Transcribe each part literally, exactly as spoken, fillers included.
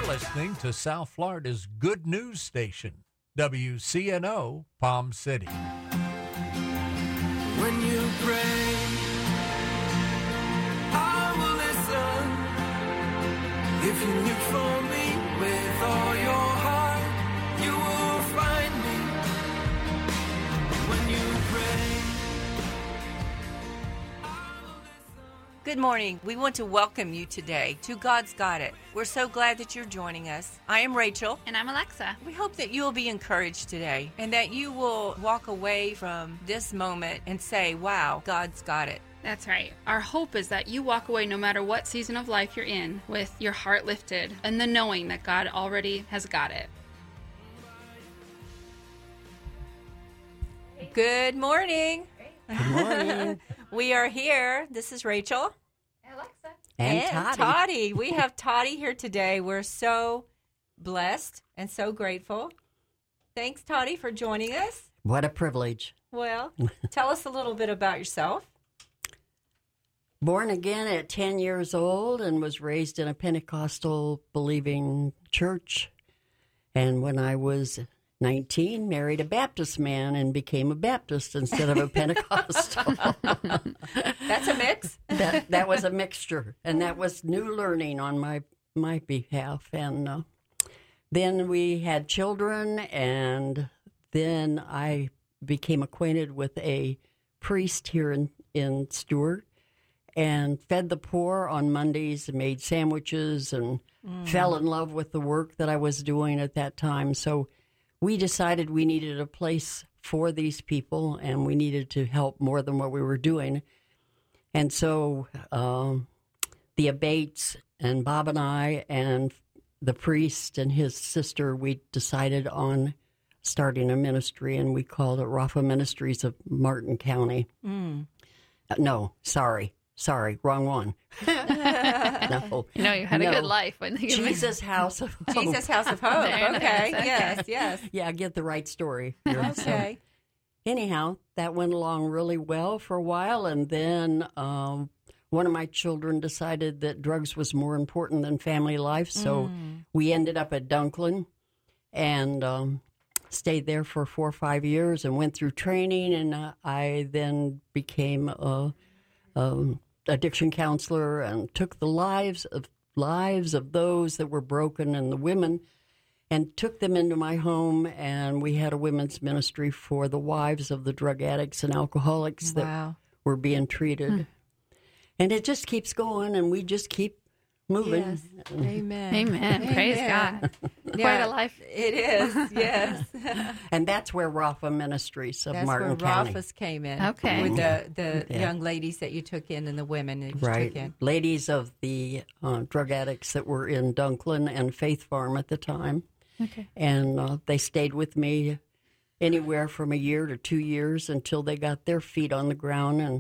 You're listening to South Florida's good news station, W C N O Palm City. When you pray, I will listen. If you look for me with all your heart, you will find me. When you pray, I will listen. Good morning. We want to welcome you today to God's Got It. We're so glad that you're joining us. I am Rachel. And I'm Alexa. We hope that you will be encouraged today and that you will walk away from this moment and say, wow, God's got it. That's right. Our hope is that you walk away no matter what season of life you're in with your heart lifted and the knowing that God already has got it. Good morning. Good morning. We are here. This is Rachel. Alexa. And, and Toddy. Toddy. We have Toddy here today. We're so blessed and so grateful. Thanks, Toddy, for joining us. What a privilege. Well, tell us a little bit about yourself. Born again at ten years old and was raised in a Pentecostal believing church. And when I was nineteen, married a Baptist man and became a Baptist instead of a Pentecostal. That's a mix. that that was a mixture, and that was new learning on my my behalf. And uh, then we had children, and then I became acquainted with a priest here in, in Stewart and fed the poor on Mondays and made sandwiches and mm. fell in love with the work that I was doing at that time. So we decided we needed a place for these people, and we needed to help more than what we were doing. And so um, the Abates and Bob and I and the priest and his sister, we decided on starting a ministry, and we called it Rafa Ministries of Martin County. Mm. Uh, no, sorry. Sorry, wrong one. no. You know, you had no. a good life. When you Jesus House of Hope. Jesus House of Hope. Very nice. Okay. Okay. Yes, yes. Yeah, get the right story. here. So, Okay. anyhow, that went along really well for a while, and then um, one of my children decided that drugs was more important than family life, so Mm. we ended up at Dunklin and um, stayed there for four or five years and went through training, and uh, I then became a, a addiction counselor and took the lives of lives of those that were broken and the women and took them into my home, and we had a women's ministry for the wives of the drug addicts and alcoholics that Wow. were being treated. Hmm. And it just keeps going, and we just keep moving. Yes. Amen. Amen. Praise God. Quite Yeah, a life. It is, yes. And that's where Rafa Ministries of That's Martin where County. Rafa's came in. Okay. With the, the Yeah. young ladies that you took in and the women that you Right. took in. Ladies of the uh, drug addicts that were in Dunklin and Faith Farm at the time. Okay. And uh, they stayed with me anywhere from a year to two years until they got their feet on the ground. And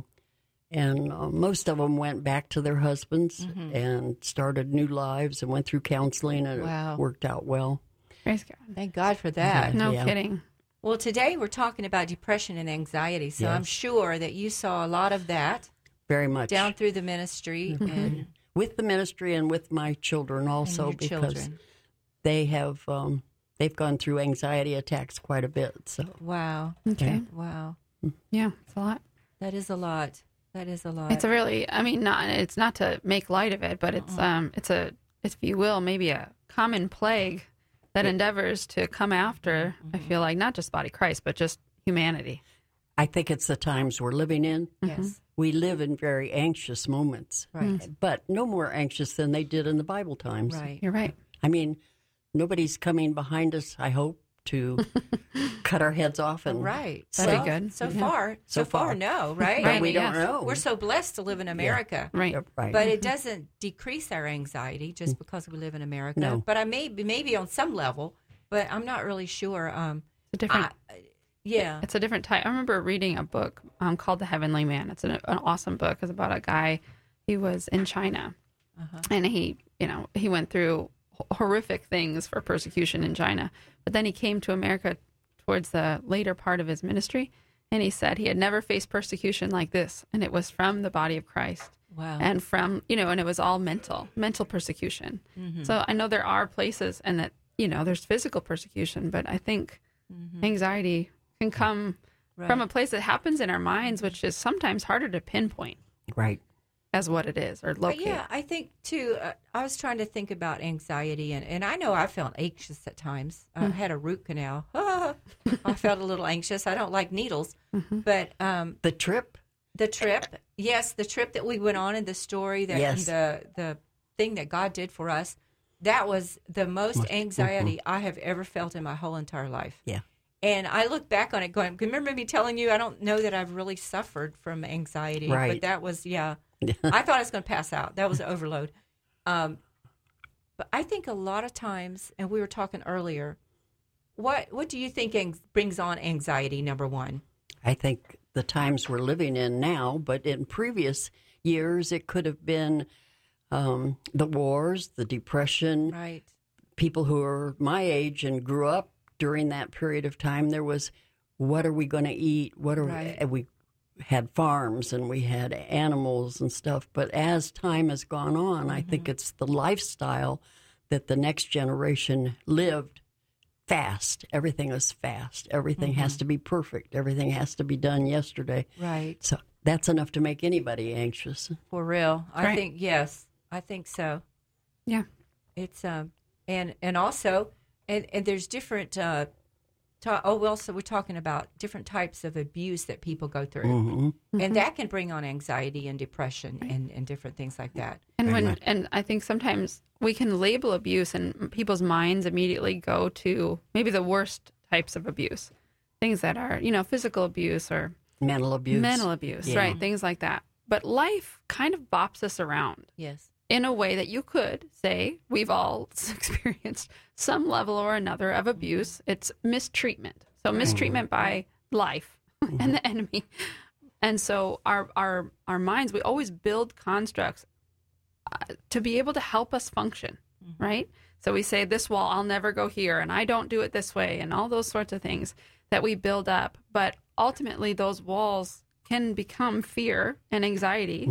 and uh, most of them went back to their husbands Mm-hmm. and started new lives and went through counseling, and Wow. it worked out well. Praise God. Thank God for that. Yeah. No Yeah. kidding. Well, today we're talking about depression and anxiety, so I'm Yes. sure that you saw a lot of that Very much. down through the ministry and, With the ministry and with my children also, and your because children. they have um, they've gone through anxiety attacks quite a bit. So Wow. Okay. Wow. Yeah, it's a lot. That is a lot. That is a lot. It's a really, I mean, not, it's not to make light of it, but it's, um, it's a, if you will, maybe a common plague that endeavors to come after, I feel like, not just body Christ, but just humanity. I think it's the times we're living in. Yes. We live in very anxious moments, Right. but no more anxious than they did in the Bible times. Right. You're right. I mean, nobody's coming behind us, I hope, to cut our heads off. And Right. That'd be Well, good. So Yeah. far, so, So far, far. no, right? But we Right, don't yes. know. We're so blessed to live in America. Right. Yeah, right. But it doesn't decrease our anxiety just because we live in America. No. But I may be maybe on some level, but I'm not really sure. Um, It's a different, I, yeah. it's a different type. I remember reading a book um, called The Heavenly Man. It's an, an awesome book. It's about a guy, he was in China, Uh-huh. and he, you know, he went through horrific things for persecution in China. But then he came to America towards the later part of his ministry, and he said he had never faced persecution like this, and it was from the body of Christ. Wow. And from, you know, and it was all mental, mental persecution. Mm-hmm. So I know there are places and that, you know, there's physical persecution, but I think Mm-hmm. anxiety can come Right. from a place that happens in our minds, which is sometimes harder to pinpoint Right. as what it is or But locate. yeah, I think too. Uh, I was trying to think about anxiety, and, and I know I felt anxious at times. I had a root canal. I felt a little anxious. I don't like needles, but um, The trip. the trip, yes, the trip that we went on, and the story that Yes. the the thing that God did for us, that was the most anxiety I have ever felt in my whole entire life. Yeah. And I look back on it going, remember me telling you, I don't know that I've really suffered from anxiety. Right. But that was, yeah, I thought I was going to pass out. That was overload. Um, but I think a lot of times, and we were talking earlier, what what do you think ang- brings on anxiety, number one? I think the times we're living in now, but in previous years, it could have been um, the wars, the depression, Right. people who are my age and grew up during that period of time. There was, what are we going to eat? What are Right. we, we had farms and we had animals and stuff. But as time has gone on, I think it's the lifestyle that the next generation lived fast. Everything is fast. Everything has to be perfect. Everything has to be done yesterday. Right. So that's enough to make anybody anxious. For real. I Right. think, yes, I think so. Yeah. It's, um, and, and also, and, and there's different, uh, ta- oh, well, so we're talking about different types of abuse that people go through. Mm-hmm. And that can bring on anxiety and depression and, and different things like that. And Very when much. and I think sometimes we can label abuse and people's minds immediately go to maybe the worst types of abuse. Things that are, you know, physical abuse or Mental abuse. mental abuse, Yeah. right? Things like that. But life kind of bops us around Yes. in a way that you could say we've all experienced some level or another of abuse. It's mistreatment. So mistreatment by life and the enemy. And so our our our minds, we always build constructs uh, to be able to help us function, right? So we say this wall, I'll never go here, and I don't do it this way, and all those sorts of things that we build up. But ultimately, those walls can become fear and anxiety.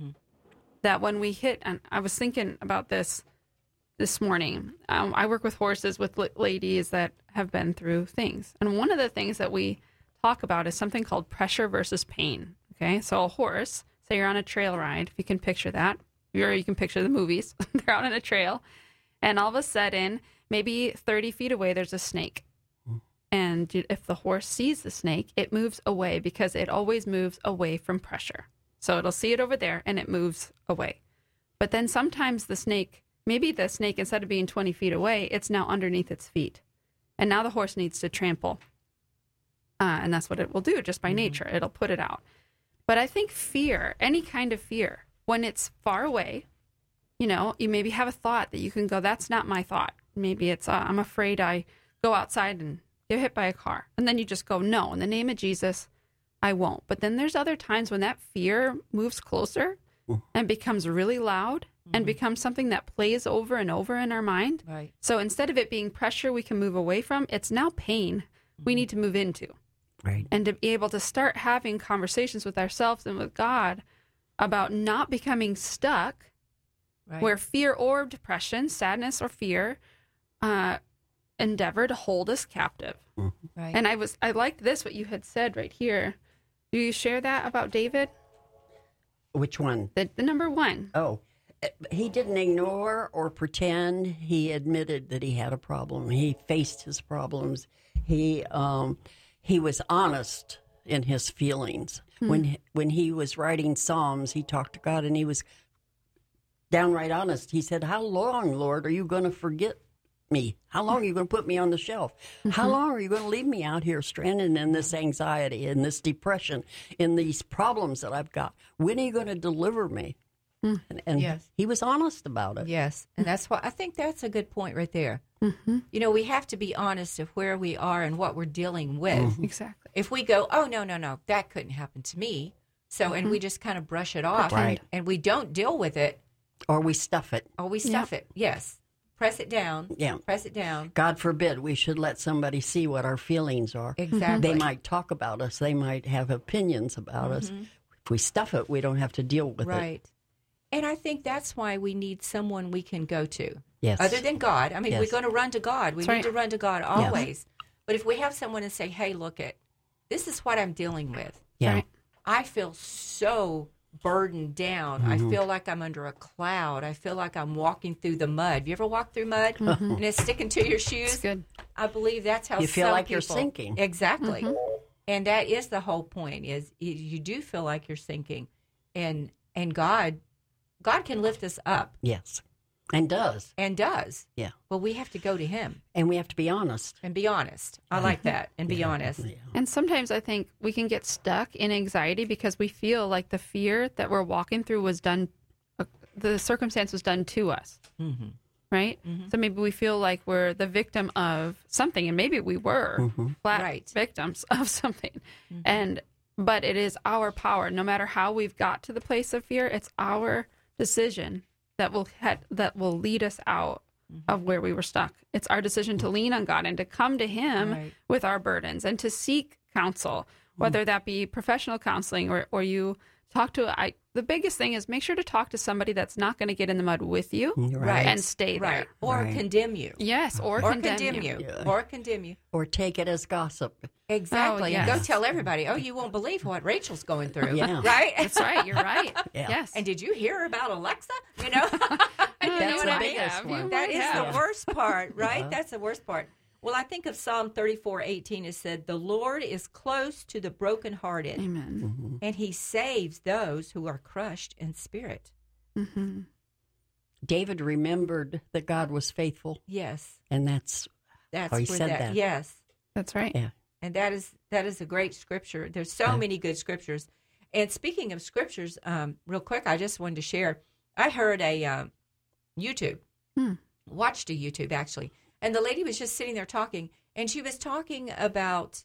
That when we hit, and I was thinking about this this morning. Um, I work with horses with l- ladies that have been through things, and one of the things that we talk about is something called pressure versus pain. Okay, so a horse, say you're on a trail ride, if you can picture that, or you can picture the movies. They're out on a trail, and all of a sudden, maybe thirty feet away, there's a snake. And you- if the horse sees the snake, it moves away because it always moves away from pressure. So it'll see it over there and it moves away. But then sometimes the snake, maybe the snake, instead of being twenty feet away, it's now underneath its feet. And now the horse needs to trample. Uh, and that's what it will do just by nature. It'll put it out. But I think fear, any kind of fear, when it's far away, you know, you maybe have a thought that you can go, that's not my thought. Maybe it's, uh, I'm afraid I go outside and get hit by a car. And then you just go, no, in the name of Jesus, I won't. But then there's other times when that fear moves closer and becomes really loud and becomes something that plays over and over in our mind. Right. So instead of it being pressure we can move away from, it's now pain we need to move into. Right. And to be able to start having conversations with ourselves and with God about not becoming stuck Right. where fear or depression, sadness or fear, uh, endeavor to hold us captive. Right. And I was I liked this, what you had said right here. Do you share that about David? Which one? The, the number one. Oh, eh, he didn't ignore or pretend. He admitted that he had a problem. He faced his problems. He um, he was honest in his feelings. When when he was writing Psalms, he talked to God and he was downright honest. He said, "How long, Lord, are you going to forget me? How long are you going to put me on the shelf? How long are you going to leave me out here stranded in this anxiety, in this depression, in these problems that I've got? When are you going to deliver me?" And, and Yes. he was honest about it. Yes, and that's why I think that's a good point right there. You know, we have to be honest of where we are and what we're dealing with. Exactly. If we go, oh no, no, no, that couldn't happen to me, so and we just kind of brush it off, Right. and we don't deal with it, Or we stuff it. or we stuff it. Yes, press it down. Yeah. Press it down. God forbid we should let somebody see what our feelings are. Exactly. They might talk about us. They might have opinions about us. If we stuff it, we don't have to deal with it. Right. And I think that's why we need someone we can go to. Yes. Other than God. I mean, Yes. we're going to run to God. We That's need right. to run to God always. But if we have someone to say, hey, look it, this is what I'm dealing with. Yeah. Right. I feel so burdened down. I feel like I'm under a cloud. I feel like I'm walking through the mud. You ever walk through mud and it's sticking to your shoes? It's good. I believe that's how You feel some like you're people- sinking. Exactly. And that is the whole point is you- you do feel like you're sinking. And and God God can lift us up Yes. And does. and does. Yeah. But we have to go to him And we have to be honest. and be honest. I like that. And be honest. Yeah. And sometimes I think we can get stuck in anxiety because we feel like the fear that we're walking through was done, uh, the circumstance was done to us. Mm-hmm. Right? So maybe we feel like we're the victim of something, and maybe we were flat Right. victims of something. And but it is our power, no matter how we've got to the place of fear, it's our decision that will ha- that will lead us out of where we were stuck. It's our decision to lean on God and to come to Him Right. with our burdens and to seek counsel, whether that be professional counseling or, or you talk to. I the biggest thing is make sure to talk to somebody that's not going to get in the mud with you Right. and stay there. Right. Or Right. condemn you. Yes, or, Or condemn, condemn you. you. Yeah. Or condemn you. Or take it as gossip. Exactly. Oh, And yes. go tell everybody, oh, you won't believe what Rachel's going through. Yeah. Right? That's right. You're right. Yeah. Yes. And did you hear about Alexa? You know? I You know That's what the I mean? biggest one. That is have. the worst part, right? Yeah. That's the worst part. Well, I think of Psalm thirty-four eighteen. It said, the Lord is close to the brokenhearted, Amen. and he saves those who are crushed in spirit. Mm-hmm. David remembered that God was faithful, Yes. and that's That's Oh, he where said that, that. yes. That's right. yeah. And that is that is a great scripture. There's so Yeah. many good scriptures. And speaking of scriptures, um, real quick, I just wanted to share. I heard a um, YouTube, Hmm. watched a YouTube actually, and the lady was just sitting there talking, and she was talking about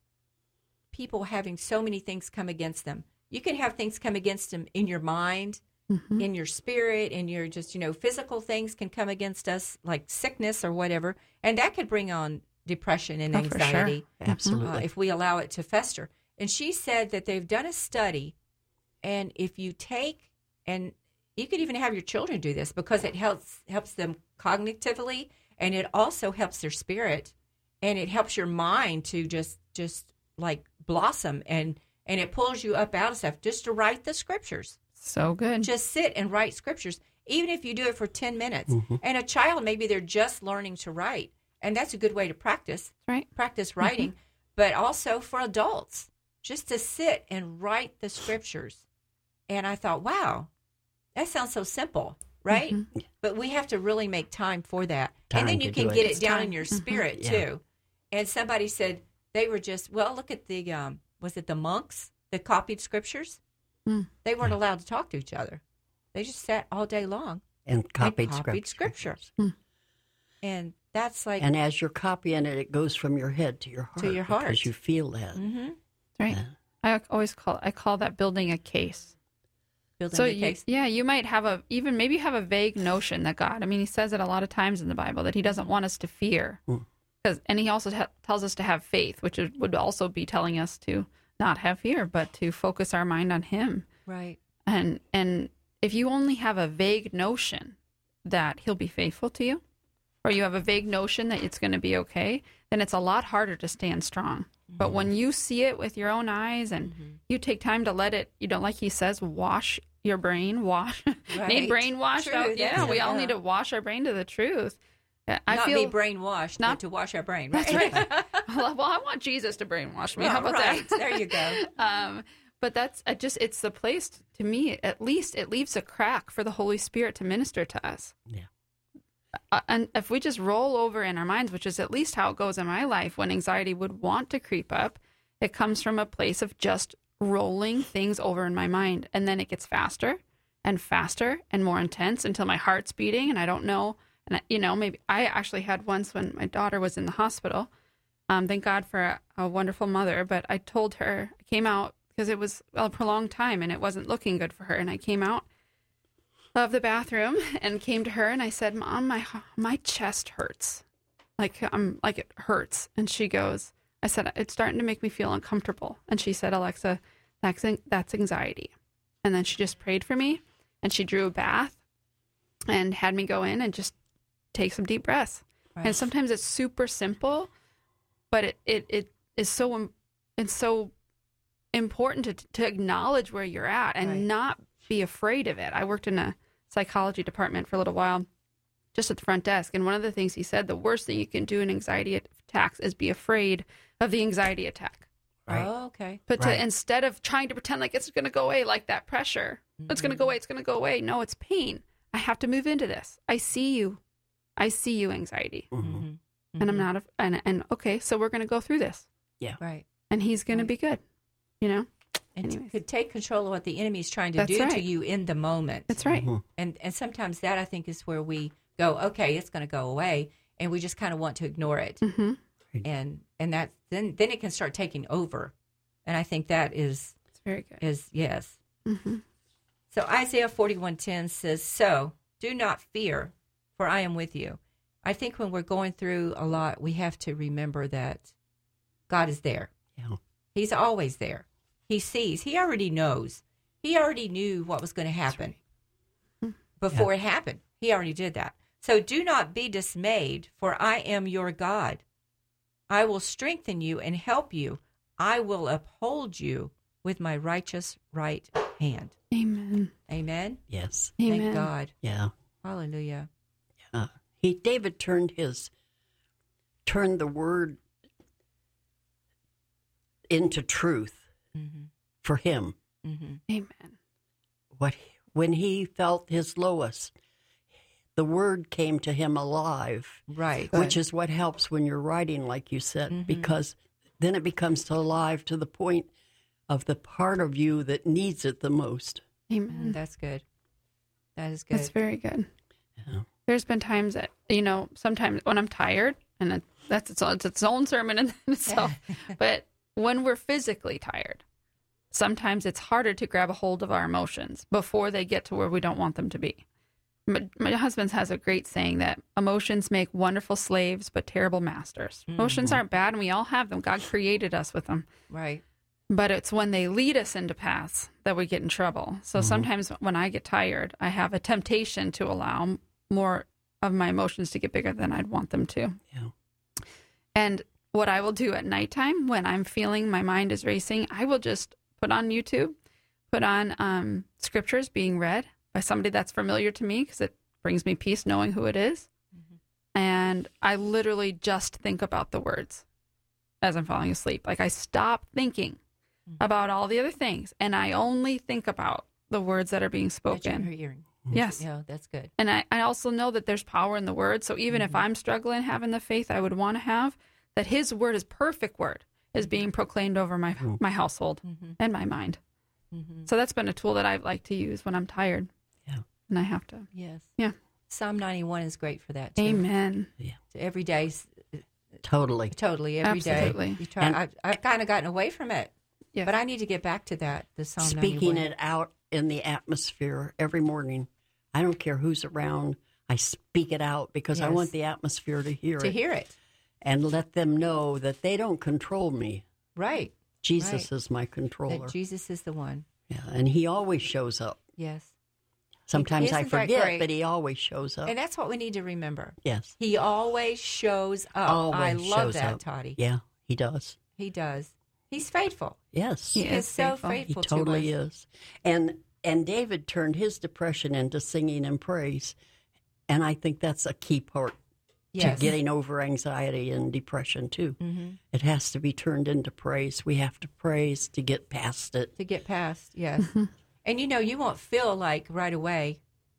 people having so many things come against them. You can have things come against them in your mind, Mhm. in your spirit, in your just, you know, physical things can come against us, like sickness or whatever, and that could bring on depression and Oh, for sure. anxiety Absolutely. uh, if we allow it to fester. And she said that they've done a study, and if you take, and you could even have your children do this because it helps helps them cognitively, and it also helps their spirit, and it helps your mind to just just like blossom, and and it pulls you up out of stuff. Just to write the scriptures, So good. just sit and write scriptures, even if you do it for ten minutes. And a child, maybe they're just learning to write, and that's a good way to practice right. practice writing, but also for adults, just to sit and write the scriptures. And I thought, wow, that sounds so simple, right? Mm-hmm. But we have to really make time for that. Time and then to you can do it. get it It's down time. in your spirit, Yeah. too. And somebody said they were just, well, look at the, um, was it the monks that copied scriptures? Mm. They weren't allowed to talk to each other. They just sat all day long and copied, and copied scripture. scripture. And that's like, And as you're copying it, it goes from your head to your heart. To your heart. Because you feel that. hmm Right. I always call I call that building a case. building So the you, case. yeah, you might have a even maybe you have a vague notion that God. I mean, He says it a lot of times in the Bible that He doesn't want us to fear, Mm. because and He also ha- tells us to have faith, which is, would also be telling us to not have fear, but to focus our mind on Him. Right. And and if you only have a vague notion that He'll be faithful to you, or you have a vague notion that it's going to be okay, then it's a lot harder to stand strong. But when you see it with your own eyes and you take time to let it, you know, like He says, wash your brain, wash, Right. need brain washed True, out. Yeah, that's we it, all yeah. need to wash our brain to the truth. Yeah, I Not feel be brainwashed, not- but to wash our brain. Right? that's right. well, I want Jesus to brainwash me. How Well, about right. that? There you go. um, but that's I just it's the place to me. At least it leaves a crack for the Holy Spirit to minister to us. Yeah. Uh, and if we just roll over in our minds, which is at least how it goes in my life, when anxiety would want to creep up, it comes from a place of just rolling things over in my mind, and then it gets faster and faster and more intense until my heart's beating, and I don't know. And I, you know, maybe I actually had once when my daughter was in the hospital. Um, thank God for a, a wonderful mother, but I told her, I came out because it was a prolonged time and it wasn't looking good for her, and I came out of the bathroom and came to her and I said, Mom, my my chest hurts. Like I'm like it hurts. And she goes, I said, it's starting to make me feel uncomfortable. And she said, Alexa, that's that's anxiety. And then she just prayed for me. and she drew a bath and had me go in and just take some deep breaths. Right. And sometimes it's super simple, but it, it, it is so, im- it's so important to, to acknowledge where you're at and Right. not be afraid of it. I worked in a psychology department for a little while, just at the front desk. And one of the things he said, the worst thing you can do in anxiety attacks is be afraid of the anxiety attack. Right. Oh, okay. But to, Right. instead of trying to pretend like it's going to go away, like that pressure, it's going to go away, it's going to go away. No, it's pain. I have to move into this. I see you. I see you, anxiety. Mhm. And I'm not, a, and, and okay, so we're going to go through this. Right. And he's going to be good, you know? And Anyways. could take control of what the enemy's trying to That's do to right. you in the moment. That's right. Mhm. And and sometimes that I think is where we go, okay, it's going to go away, and we just kind of want to ignore it, Mm-hmm. and and that then then it can start taking over, and I think that is It's very good. is yes. Mm-hmm. So Isaiah forty-one ten says, "So do not fear, for I am with you." I think when we're going through a lot, we have to remember that God is there. Yeah. He's always there. He sees. He already knows. He already knew what was going to happen before it happened. He already did that. So do not be dismayed, for I am your God. I will strengthen you and help you. I will uphold you with my righteous right hand. Amen. Amen. Yes. Amen. Thank God. Yeah. Hallelujah. Uh, he David turned his turned the word into truth Mm-hmm. for him. Mm-hmm. Amen. What when he felt his lowest, the word came to him alive, Right. which is what helps when you're writing, like you said, Mhm. because then it becomes alive to the point of the part of you that needs it the most. Amen. That's good. That is good. That's very good. Yeah. There's been times that, you know, sometimes when I'm tired, and it, that's its own, it's its own sermon in itself, but when we're physically tired, sometimes it's harder to grab a hold of our emotions before they get to where we don't want them to be. My, my husband has a great saying that emotions make wonderful slaves, but terrible masters. Mm-hmm. Emotions aren't bad, and we all have them. God created us with them. Right. But it's when they lead us into paths that we get in trouble. So sometimes when I get tired, I have a temptation to allow m- more of my emotions to get bigger than I'd want them to. Yeah. And what I will do at nighttime when I'm feeling my mind is racing, I will just put on YouTube, put on um, scriptures being read by somebody that's familiar to me because it brings me peace knowing who it is. And I literally just think about the words as I'm falling asleep. Like I stop thinking about all the other things and I only think about the words that are being That you're spoken. hearing. Yes. Yeah, that's good. And I, I also know that there's power in the word. So even if I'm struggling having the faith I would want to have, that his word, his perfect word, is being proclaimed over my my household and my mind. Mm-hmm. So that's been a tool that I like to use when I'm tired. Yeah. And I have to. Yes. Yeah. Psalm ninety-one is great for that too. Amen. So every day, s- Totally. totally, every day. Absolutely. You try. And- I've, I've kind of gotten away from it, Yes. but I need to get back to that. The Psalm Speaking ninety-one. it out in the atmosphere every morning. I don't care who's around. I speak it out because I Yes. want the atmosphere to hear to it hear it. and let them know that they don't control me. Right. Jesus Right. is my controller. That Jesus is the one. Yeah, and he always shows up. Yes. Sometimes I Isn't that forget, great? but he always shows up. And that's what we need to remember. Yes. He always shows up. Always I love shows that, up. Toddy. Yeah, he does. He does. He's faithful. Yes. He He is is so faithful. He faithful He totally to us. is. And and David turned his depression into singing and praise. And I think that's a key part Yes. to getting over anxiety and depression too. Mm-hmm. It has to be turned into praise. We have to praise to get past it. To get past, yes. And you know, you won't feel like right away,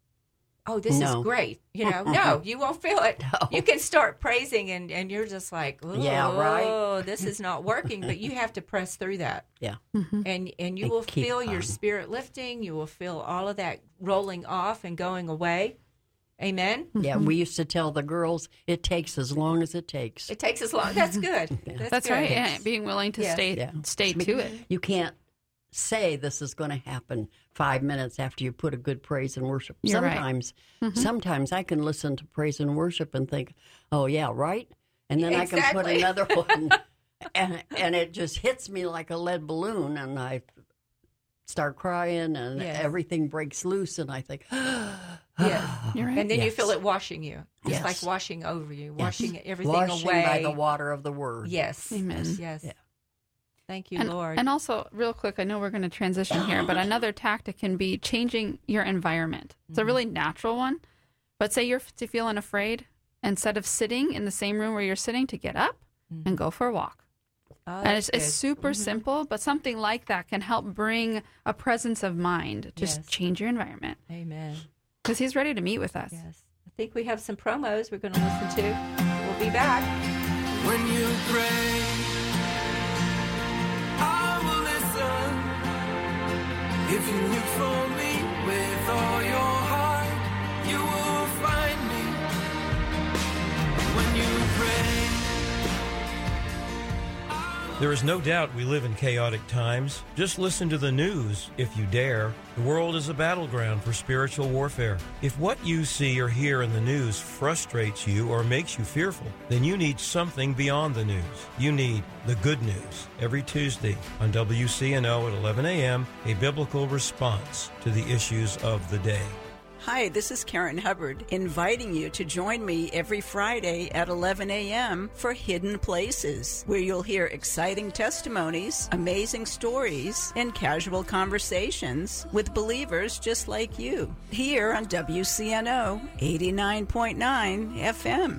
oh, this No. is great. You know, no, you won't feel it. No. You can start praising and, and you're just like, oh, Yeah, right. this is not working. But you have to press through that. Yeah. And and you And will keep feel your on. spirit lifting. You will feel all of that rolling off and going away. Amen. Yeah, we used to tell the girls it takes as long as it takes. It takes as long. That's good. That's, That's good. right. Yeah, being willing to Yes. stay Yeah. stay to it. You can't say this is going to happen five minutes after you put a good praise and worship. You're right. sometimes, sometimes I can listen to praise and worship and think, "Oh yeah, right," and then I can put Exactly. another one, and and it just hits me like a lead balloon, and I start crying and Yes. everything breaks loose, and I think, Yes. You're right. And then you Yes. feel it washing you. It's Yes. like washing over you, Yes. washing everything washing away. by the water of the Word. Yes. Amen. Yes. Yeah. Thank you, and, Lord. and also, real quick, I know we're going to transition here, but another tactic can be changing your environment. It's a really natural one. But say you're f- feeling afraid, instead of sitting in the same room where you're sitting, to get up and go for a walk. Oh, And it's, that's it's good. super simple, but something like that can help bring a presence of mind. Just Yes. change your environment Amen. because he's ready to meet with us. Yes. I think we have some promos we're going to listen to. We'll be back. When you pray, I will listen. If you look for me with all your heart, you will find me. When you pray. There is no doubt we live in chaotic times. Just listen to the news, if you dare. The world is a battleground for spiritual warfare. If what you see or hear in the news frustrates you or makes you fearful, then you need something beyond the news. You need the good news. Every Tuesday on W C N O at eleven a.m., a biblical response to the issues of the day. Hi, this is Karen Hubbard, inviting you to join me every Friday at eleven a.m. for Hidden Places, where you'll hear exciting testimonies, amazing stories, and casual conversations with believers just like you, here on W C N O eighty-nine point nine F M.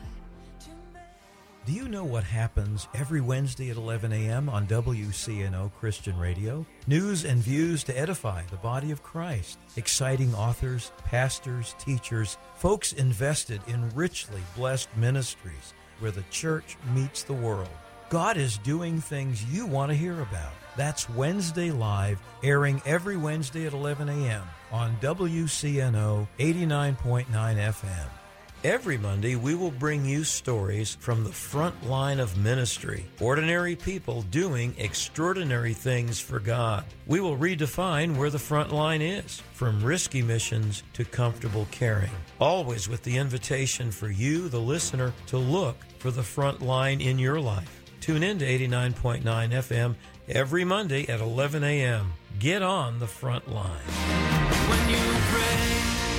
Do you know what happens every Wednesday at eleven a.m. on W C N O Christian Radio? News and views to edify the body of Christ. Exciting authors, pastors, teachers, folks invested in richly blessed ministries where the church meets the world. God is doing things you want to hear about. That's Wednesday Live, airing every Wednesday at eleven a.m. on W C N O eighty-nine point nine F M. Every Monday, we will bring you stories from the front line of ministry, ordinary people doing extraordinary things for God. We will redefine where the front line is, from risky missions to comfortable caring, always with the invitation for you, the listener, to look for the front line in your life. Tune in to eighty-nine point nine F M every Monday at eleven a.m. Get on the front line. When you pray,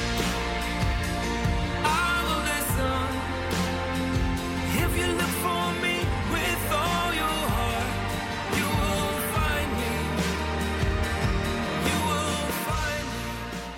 I will listen. If you look for me with all your heart, you will find me. You will find me.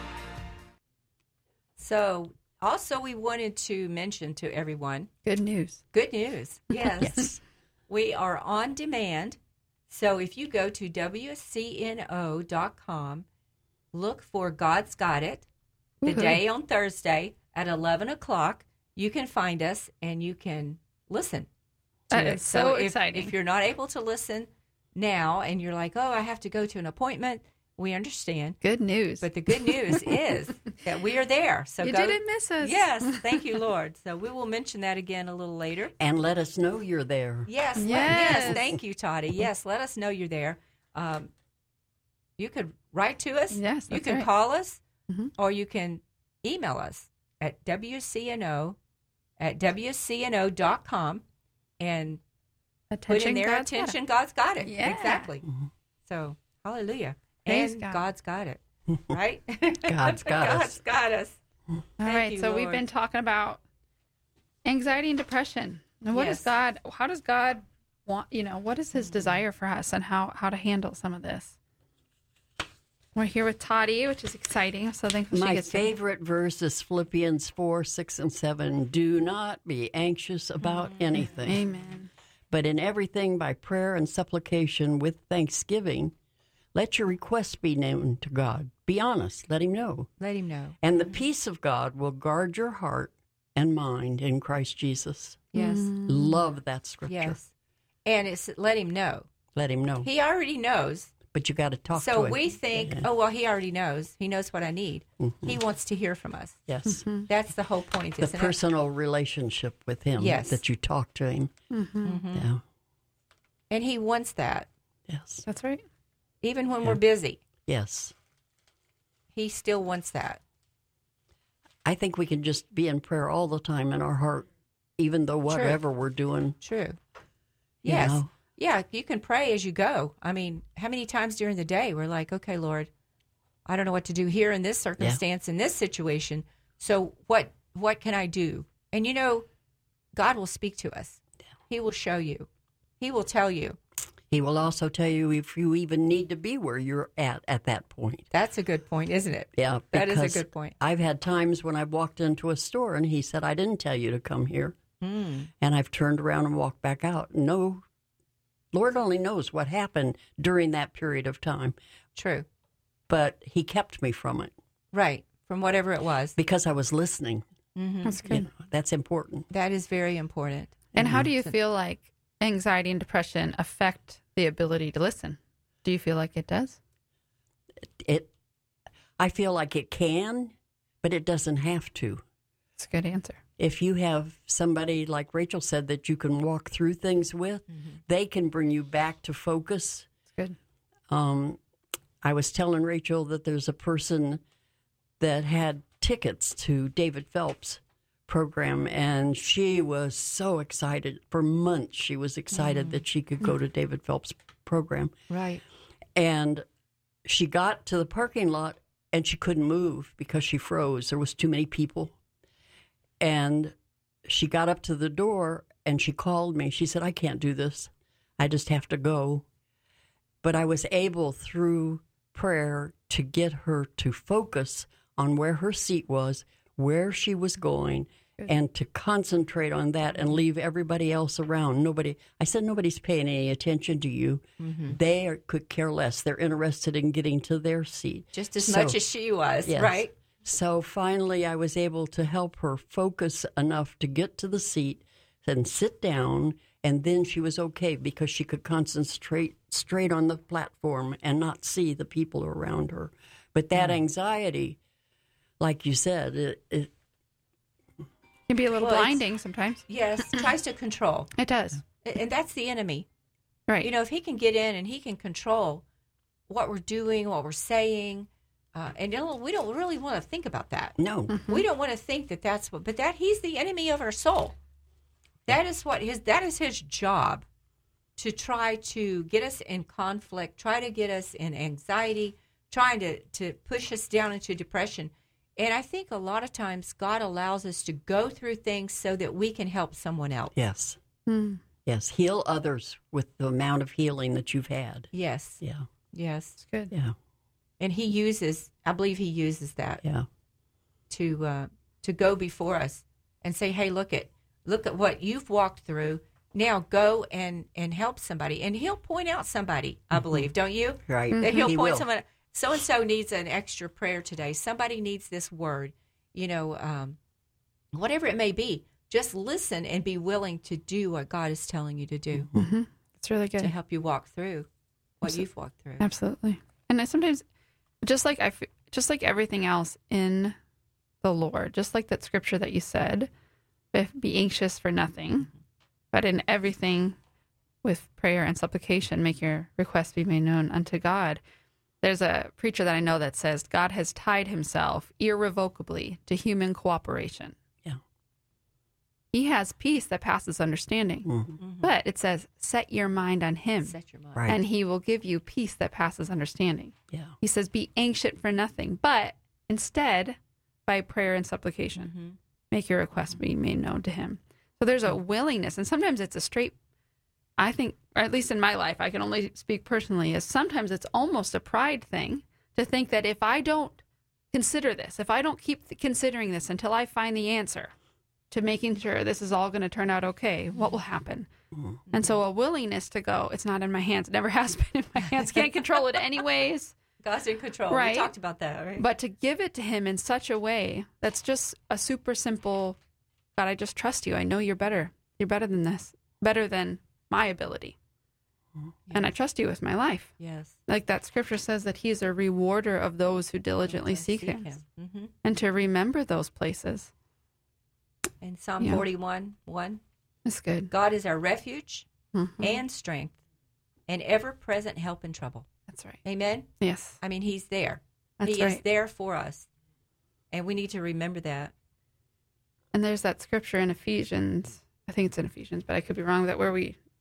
So, also, we wanted to mention to everyone Good news. good news. Yes. Yes. We are on demand. So, if you go to W C N O dot com, look for God's Got It. Today on Thursday at eleven o'clock, you can find us and you can listen to That it. is so if, exciting. If you're not able to listen now and you're like, oh, I have to go to an appointment, we understand. Good news. But the good news is that we are there. So you go, didn't miss us. Yes, thank you, Lord. So we will mention that again a little later. And let us know you're there. Yes, let- Yes. yes. Thank you, Toddy. Yes, let us know you're there. Um, you could write to us. Yes, you that's can right. call us, Mhm. or you can email us at W C N O at W C N O dot com and Attention, put in there God's got it. attention. God's got it. Yeah. Exactly. So hallelujah. Praise and God. God's got it. Right? God's got us. God's got us. All Thank right, you, so we've Lord. been talking about anxiety and depression. And what Yes. does God, how does God want, you know, what is his desire for us and how, how to handle some of this? We're here with Toddy, which is exciting. So thankful she My gets to- favorite verse is Philippians four, six, and seven. Do not be anxious about anything, Amen. but in everything by prayer and supplication with thanksgiving, let your requests be known to God. Be honest, let him know. Let him know. And the peace of God will guard your heart and mind in Christ Jesus. Yes. Love that scripture. Yes. And it's let him know. Let him know. He already knows. But you got to talk to So him. we think, oh, well, he already knows. He knows what I need. He wants to hear from us. Yes. That's the whole point, The isn't personal relationship with him. Yes. That you talk to him. Mm-hmm. Yeah. it? And he wants that. Yes. That's right. Even when we're busy, Yes. he still wants that. I think we can just be in prayer all the time in our heart, even though whatever we're doing. True. You Yes. know? yeah, you can pray as you go. I mean, how many times during the day we're like, okay, Lord, I don't know what to do here in this circumstance, in this situation. So what what can I do? And you know, God will speak to us. He will show you. He will tell you. He will also tell you if you even need to be where you're at at that point. That's a good point, isn't it? Yeah, that is a because good point. I've had times when I've walked into a store and he said, I didn't tell you to come here. Mm. And I've turned around and walked back out. No, Lord only knows what happened during that period of time. True. But he kept me from it. Right, from whatever it was. Because I was listening. Mm-hmm. That's good. You know, that's important. That is very important. And how do you feel like anxiety and depression affect the ability to listen? Do you feel like it does? It. I feel like it can, but it doesn't have to. That's a good answer. If you have somebody, like Rachel said, that you can walk through things with, mm-hmm. they can bring you back to focus. That's good. Um, I was telling Rachel that there's a person that had tickets to David Phelps' program, and she was so excited. For months, she was excited mm. that she could go to David Phelps' program. Right. And she got to the parking lot, and she couldn't move because she froze. There was too many people. And she got up to the door, and she called me. She said, I can't do this. I just have to go. But I was able, through prayer, to get her to focus on where her seat was, where she was going, and to concentrate on that and leave everybody else around. Nobody, I said, nobody's paying any attention to you. Mm-hmm. They are, could care less. They're interested in getting to their seat. Just as so, much as she was, yes. right? So finally, I was able to help her focus enough to get to the seat and sit down, and then she was okay because she could concentrate straight on the platform and not see the people around her. But that mm. anxiety, like you said, it, it can be a little well, blinding sometimes. Yes, tries to control. It does. And that's the enemy. Right. You know, if he can get in and he can control what we're doing, what we're saying, uh, and you know, we don't really want to think about that. No. Mm-hmm. We don't want to think that that's what, but that he's the enemy of our soul. That is what his, that is his job, to try to get us in conflict, try to get us in anxiety, trying to, to push us down into depression. And I think a lot of times God allows us to go through things so that we can help someone else. Yes. Hmm. Yes. Heal others with the amount of healing that you've had. Yes. Yeah. Yes. It's good. Yeah. And he uses, I believe he uses that yeah. to uh, to go before us and say, hey, look at look at what you've walked through. Now go and, and help somebody. And he'll point out somebody, I Mm-hmm. believe, don't you? Right. That he'll He point will. someone. So-and-so needs an extra prayer today. Somebody needs this word. You know, um, whatever it may be, just listen and be willing to do what God is telling you to do Mm-hmm. It's really good to help you walk through what Absolutely. you've walked through. Absolutely. And I sometimes, just like I, f- just like everything else in the Lord, just like that scripture that you said, if, be anxious for nothing, but in everything with prayer and supplication, make your requests be made known unto God. There's a preacher that I know that says God has tied himself irrevocably to human cooperation. Yeah. He has peace that passes understanding. Mm-hmm. Mm-hmm. But it says, set your mind on him, Set your mind. Right. and he will give you peace that passes understanding. Yeah. He says, be anxious for nothing, but instead, by prayer and supplication, Mm-hmm. make your requests be made known to him. So there's a willingness, and sometimes it's a straight, I think, or at least in my life, I can only speak personally, is sometimes it's almost a pride thing to think that if I don't consider this, if I don't keep considering this until I find the answer to making sure this is all going to turn out okay, what will happen? Mm-hmm. And so a willingness to go, it's not in my hands, it never has been in my hands, can't control it anyways. God's in control. Right. We talked about that, right? But to give it to him in such a way that's just a super simple, God, I just trust you. I know you're better. You're better than this, better than my ability. Yes. And I trust you with my life. Yes. Like that scripture says that he's a rewarder of those who diligently seek, him. Mm-hmm. And to remember those places. In Psalm Yeah. forty-one, one, That's good. God is our refuge Mhm. and strength and ever-present help in trouble. That's right. Amen? Yes. I mean, he's there. That's he right. is there for us. And we need to remember that. And there's that scripture in Ephesians. I think it's in Ephesians, but I could be wrong. That where we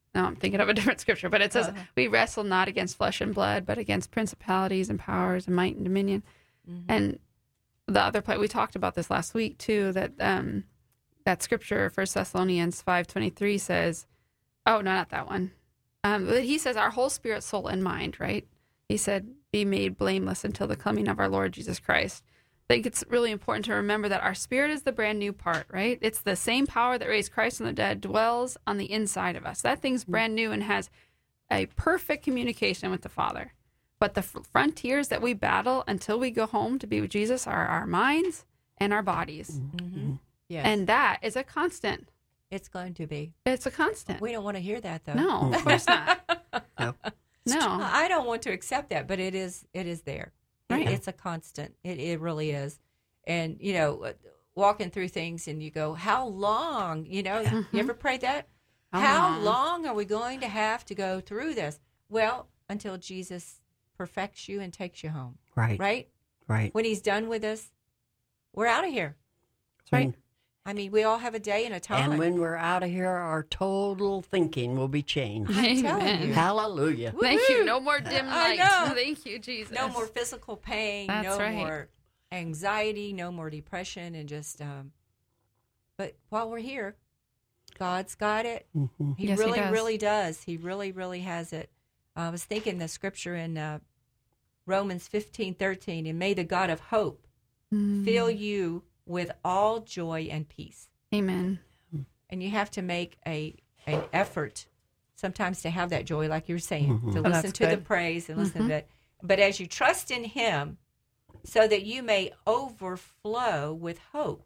no, I'm thinking of a different scripture, but it says, Uh-huh. we wrestle not against flesh and blood, but against principalities and powers and might and dominion. Mm-hmm. And the other part, we talked about this last week too, that um, that scripture, First Thessalonians five twenty-three says, oh, no, not that one. Um, but he says our whole spirit, soul, and mind, right? He said, be made blameless until the coming of our Lord Jesus Christ. I think it's really important to remember that our spirit is the brand new part, right? It's the same power that raised Christ from the dead dwells on the inside of us. That thing's brand new and has a perfect communication with the Father. But the f- frontiers that we battle until we go home to be with Jesus are our minds and our bodies. Mm-hmm. Yes. And that is a constant. it's going to be. It's a constant. We don't want to hear that, though. No, of course not. No. No. I don't want to accept that, but it is it is there. It- Right. it's a constant. It it really is. And, you know, uh, walking through things and you go, how long? You know, you ever prayed that? How How long? long are we going to have to go through this? Well, until Jesus perfects you and takes you home, Right. right? Right. When he's done with us, we're out of here. That's right. I mean, we all have a day and a time. And when we're out of here, our total thinking will be changed. I'm telling Amen. you. Hallelujah. Thank you. Woo-hoo. No more dim I lights. know. Thank you, Jesus. No more physical pain, That's no right. more anxiety, no more depression, and just. Um, but while we're here, God's got it. Mhm. He Yes, he really, does. really does. He really, really has it. I was thinking the scripture in uh, Romans fifteen thirteen, and may the God of hope Mm. fill you with all joy and peace. Amen. And you have to make a an effort sometimes to have that joy, like you were saying, Mhm. to Oh, listen that's to the good. praise and listen Mhm. to it. But as you trust in Him, so that you may overflow with hope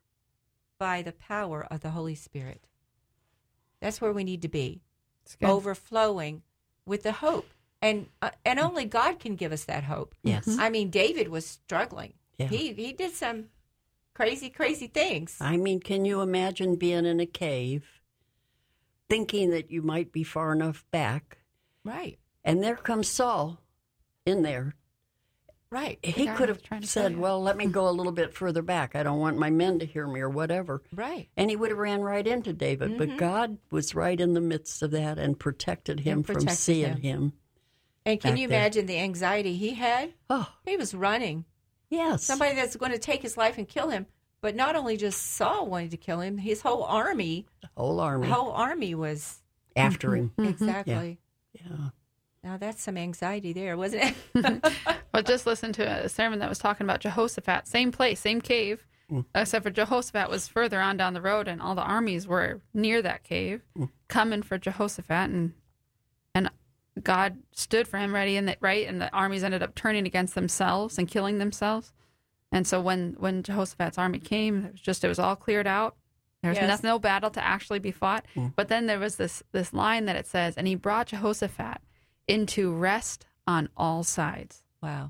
by the power of the Holy Spirit. That's where we need to be, It's good. overflowing with the hope. And uh, and only God can give us that hope. Yes. I mean, David was struggling. Yeah. He he did some crazy, crazy things. I mean, can you imagine being in a cave, thinking that you might be far enough back, Right, and there comes Saul in there. right, He God could was trying have to tell said, you. well, let me go a little bit further back. I don't want my men to hear me or whatever. right. And he would have ran right into David. Mhm. But God was right in the midst of that and protected him And from protected seeing him. him. And can back you there. imagine the anxiety he had? Oh, He was running. yes. Somebody that's going to take his life and kill him. But not only just Saul wanted to kill him, his whole army, The whole army the whole army was after him. exactly. Yeah. Now that's some anxiety there, wasn't it? Well, just listen to a sermon that was talking about Jehoshaphat. Same place, same cave, Mm. except for Jehoshaphat was further on down the road, and all the armies were near that cave, Mm. coming for Jehoshaphat, and and God stood for him, ready in the right, and the armies ended up turning against themselves and killing themselves. And so when when Jehoshaphat's army came, it was just it was all cleared out. There was Yes. nothing, no battle to actually be fought. Mm. But then there was this this line that it says, and he brought Jehoshaphat into rest on all sides. Wow.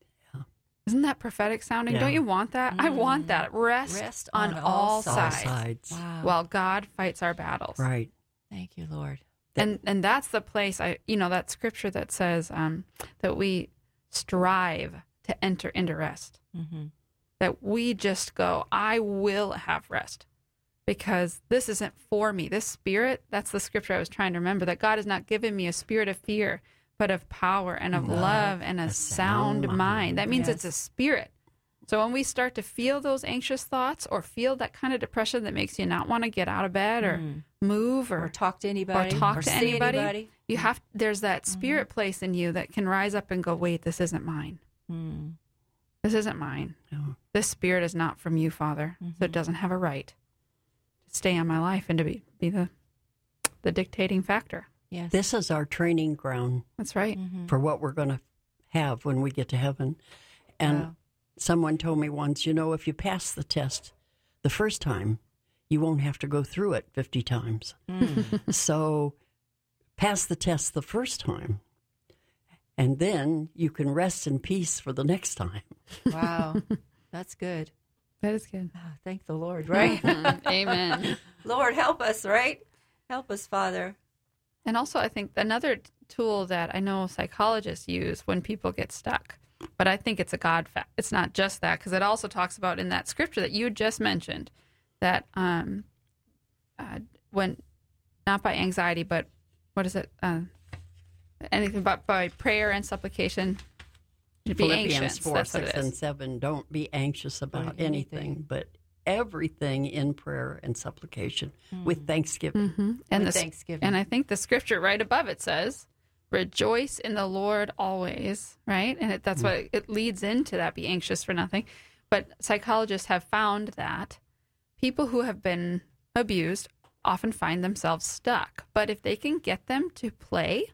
Isn't that prophetic sounding? Yeah. Don't you want that? I want Mm. that. Rest, Rest on, on all, all All sides, sides. Wow. while God fights our battles. Right. Thank you, Lord. And and that's the place I you know that scripture that says um, that we strive to enter into rest. Mm-hmm. That we just go, I will have rest. Because this isn't for me. This spirit, that's the scripture I was trying to remember, that God has not given me a spirit of fear, but of power and of love, Love, and a, a sound, sound mind. mind. That means Yes. it's a spirit. So when we start to feel those anxious thoughts or feel that kind of depression that makes you not want to get out of bed or Mm. move Or or, talk to anybody. or talk to see anybody, anybody. you have there's that spirit place in you that can rise up and go, wait, this isn't mine. Mm. This isn't mine. No. This spirit is not from you, Father. So it doesn't have a right to stay on my life and to be, be the the dictating factor. Yes. This is our training ground That's right. Mhm. for what we're going to have when we get to heaven. And Wow. someone told me once, you know, if you pass the test the first time, you won't have to go through it fifty times. Mm. So pass the test the first time, and then you can rest in peace for the next time. Wow. That's good. That is good. Ah, thank the Lord, right? Amen. Lord, help us, right? Help us, Father. And also, I think another t- tool that I know psychologists use when people get stuck, but I think it's a God fact. It's not just that, because it also talks about in that scripture that you just mentioned that um, uh, when not by anxiety, but what is it? Uh, anything but by prayer and supplication. To be Philippians anxious. four, That's what six, it is. and seven. Don't be anxious about About anything, anything. but everything in prayer and supplication with thanksgiving. Mm-hmm. And With the, thanksgiving. And I think the scripture right above it says, "Rejoice in the Lord always." Right, and it, that's what it, it leads into that. Be anxious for nothing. But psychologists have found that people who have been abused often find themselves stuck. But if they can get them to play,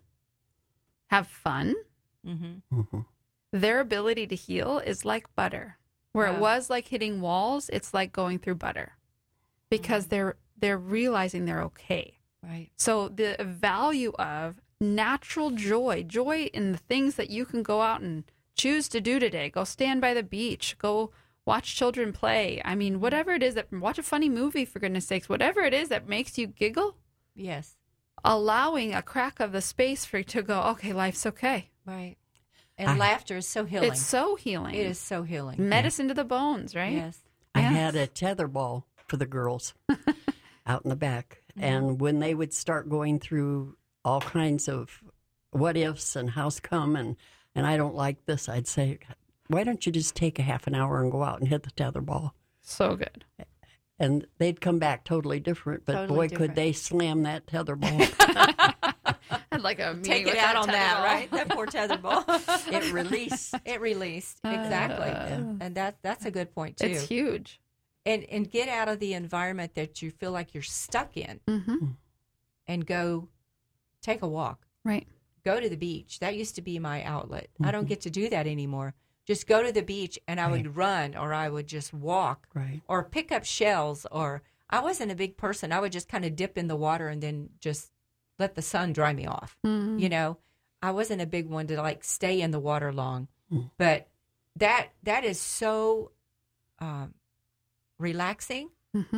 have fun, Mm-hmm. hmm their ability to heal is like butter. Where it Wow. was like hitting walls, it's like going through butter, because they're they're realizing they're okay. Right. So the value of natural joy, joy in the things that you can go out and choose to do today. Go stand by the beach. Go watch children play. I mean, whatever it is that, watch a funny movie, for goodness sakes. Whatever it is that makes you giggle, Yes. allowing a crack of the space for you to go, okay, life's okay. Right. And I- laughter is so healing. It's so healing. It is so healing. Medicine to the bones, right? Yes. I Yes. had a tetherball for the girls out in the back. And when they would start going through all kinds of what ifs and how's come and, and I don't like this, I'd say, why don't you just take a half an hour and go out and hit the tetherball? So good. And they'd come back totally different. But Totally boy, different. could they slam that tetherball. I'd like a meeting Take with it out on that, tetherball. right? That poor tetherball. It released. It released. Exactly. And that that's a good point too. It's huge. And and get out of the environment that you feel like you're stuck in Mm-hmm. and go take a walk. Right. Go to the beach. That used to be my outlet. I Mm-hmm. don't get to do that anymore. Just go to the beach and I would run or I would just walk Right. or pick up shells, or I wasn't a big person. I would just kind of dip in the water and then just let the sun dry me off. Mm-hmm. You know, I wasn't a big one to like stay in the water long, Mm. but that that is so um, relaxing. Mm-hmm.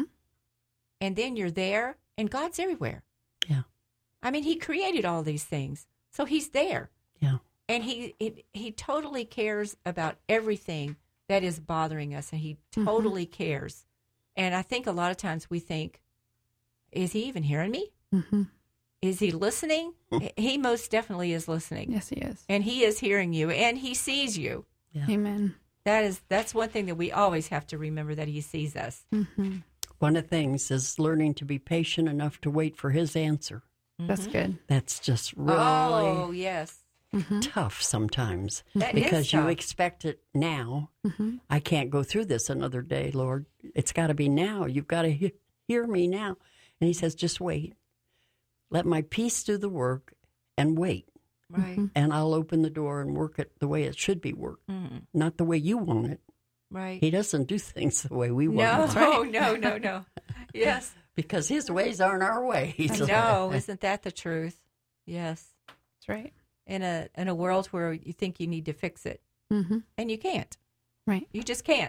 And then you're there, and God's everywhere. Yeah. I mean, He created all these things, so He's there. Yeah. And he, he he totally cares about everything that is bothering us, and he totally cares. And I think a lot of times we think, is he even hearing me? Mm-hmm. Is he listening? He most definitely is listening. Yes, he is. And he is hearing you, and he sees you. Yeah. Amen. That is that's one thing that we always have to remember, that he sees us. Mm-hmm. One of the things is learning to be patient enough to wait for his answer. That's good. That's just really Oh, yes. Mm-hmm. tough sometimes That is because you tough. expect it now. Mm-hmm. I can't go through this another day, Lord. It's got to be now. You've got to he- hear me now. And he says, just wait. Let my peace do the work and wait. Right. And I'll open the door and work it the way it should be worked, Mhm. not the way you want it. Right. He doesn't do things the way we want No, it. no, no, no. Yes. Because his ways aren't our ways. I know. Isn't that the truth? Yes. That's right. In a in a world where you think you need to fix it, Mm-hmm. and you can't. Right. You just can't.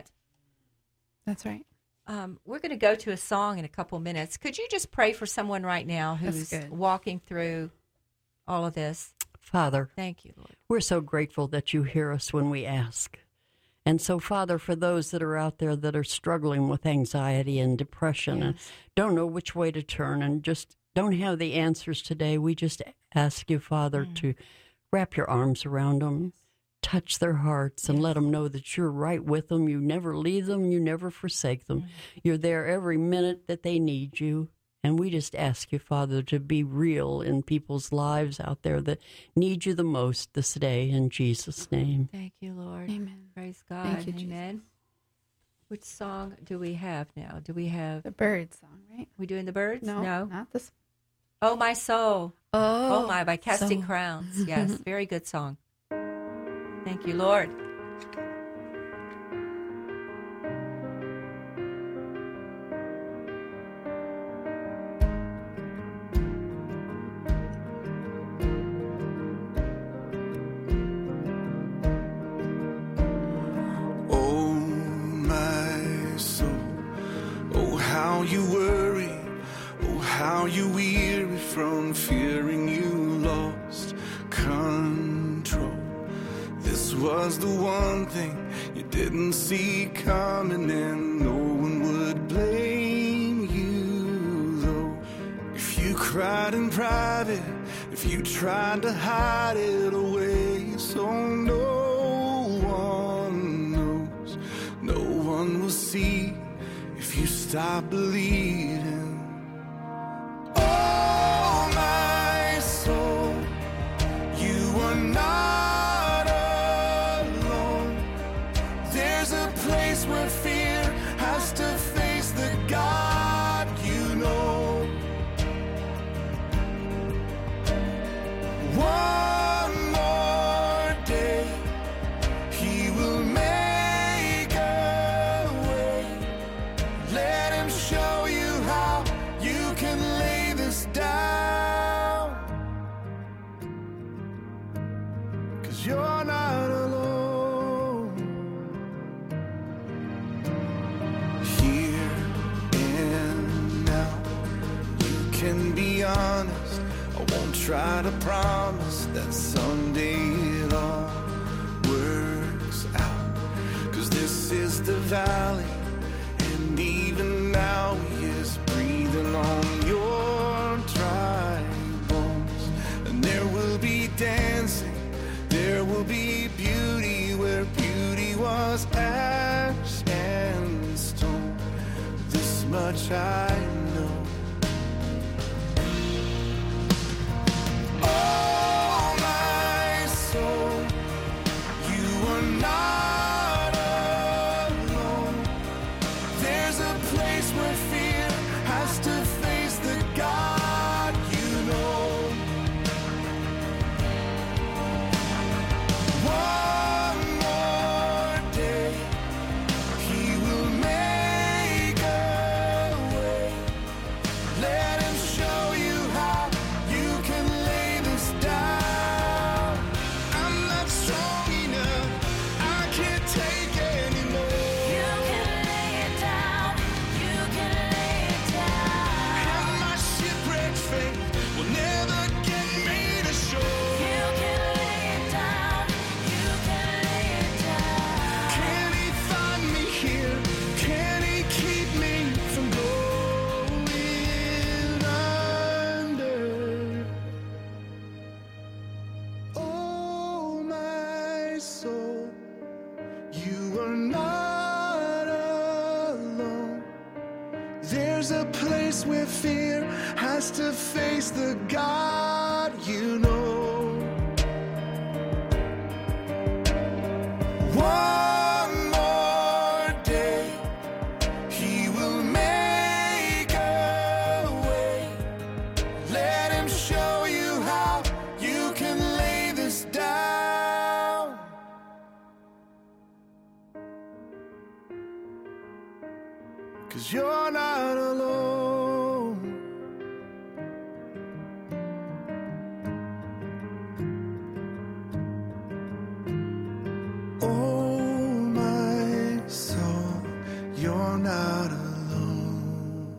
That's right. Um, we're going to go to a song in a couple minutes. Could you just pray for someone right now That's who's good. walking through all of this? Father, Thank you, Lord. we're so grateful that you hear us when we ask. And so, Father, for those that are out there that are struggling with anxiety and depression and don't know which way to turn and just don't have the answers today, we just ask you, Father, to wrap your arms around them, touch their hearts, and let them know that you're right with them. You never leave them. You never forsake them. You're there every minute that they need you. And we just ask you, Father, to be real in people's lives out there that need you the most this day, in Jesus' name. Thank you, Lord. Amen. Praise God. Thank you, Jesus. Amen. Which song do we have now? Do we have? The bird song, right? We doing the birds? No, No. not this. Oh my soul. Oh, Oh, my, by Casting so- Crowns. Yes, very good song. Thank you, Lord. Oh, my soul, oh, how you worry, oh, how you weary from fearing you lost control. This was the one thing you didn't see coming, and no one would blame you, though. If you cried in private, you tried to hide it away so no one knows, no one will see if you stop bleeding. Oh, my soul, you are not alone. There's a place where fear has to face the God you know. One more day, he will make a way. Let him show you how you can lay this down. 'Cause you're not alone. Here and now, you can be honest. I won't try to promise that someday it all works out. 'Cause this is the valley, and even now he is breathing on your dry bones. And there will be dancing, there will be beauty where beauty was ash and stone. This much I know. Oh, my soul, you are not alone. There's a place where fear has to face the God you know. One more day, he will make a way. Let him show you how you can lay this down. I'm not strong enough, I can't take anymore. You can lay it down, you can lay it down. And my shipwrecked faith will never get me to shore. You can lay it down, you can lay it down. Can he find me here? Can he keep me from going under? Oh, my soul, you are not alone. There's a place where fear has to face the God you know. One more day, he will make a way. Let him show you how you can lay this down. 'Cause you're not alone. Oh, my soul, you're not alone.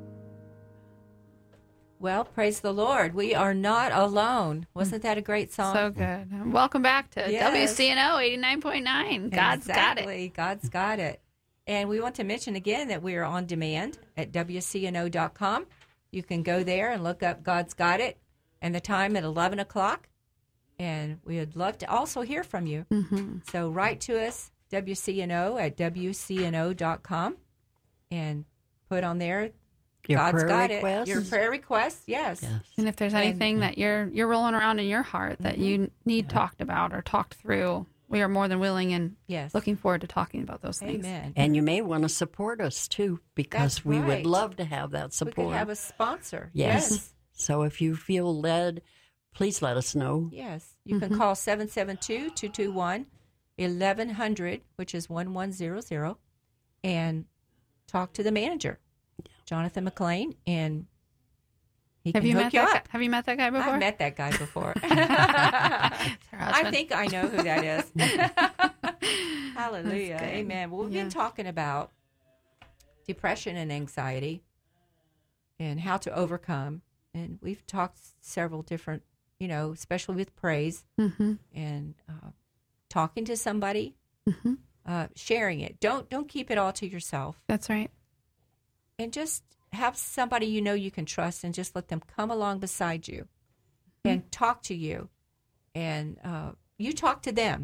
Well, praise the Lord. We are not alone. Wasn't that a great song? So good. Welcome back to Yes. W C N O eighty-nine point nine. God's got it. Exactly. God's got it. And we want to mention again that we are on demand at W C N O dot com. You can go there and look up God's Got It and the time at eleven o'clock. And we would love to also hear from you. Mm-hmm. So write to us, W C N O at W C N O dot com, and put on there, Your God's prayer got requests? it. Your prayer requests, yes. Yes. And if there's anything that you're you're rolling around in your heart that you need talked about or talked through, we are more than willing and Yes. looking forward to talking about those things. Amen. And you may want to support us too, because That's we right. would love to have that We support. could have a sponsor. Yes. Yes. So if you feel led, please let us know. Yes. You can call seven seven two, two two one, eleven hundred, which is one one zero zero, and talk to the manager, Jonathan McLean, and he Have can you hook met you that? up. Guy, have you met that guy before? I've met that guy before. It's her I husband. think I know who that is. Hallelujah. That's good. Amen. Well, we've Yeah. been talking about depression and anxiety and how to overcome. And we've talked several different, you know, especially with praise Mm-hmm. and uh, talking to somebody, Mm-hmm. uh, sharing it. Don't don't keep it all to yourself. That's right. And just have somebody you know you can trust and just let them come along beside you and talk to you, and uh, you talk to them.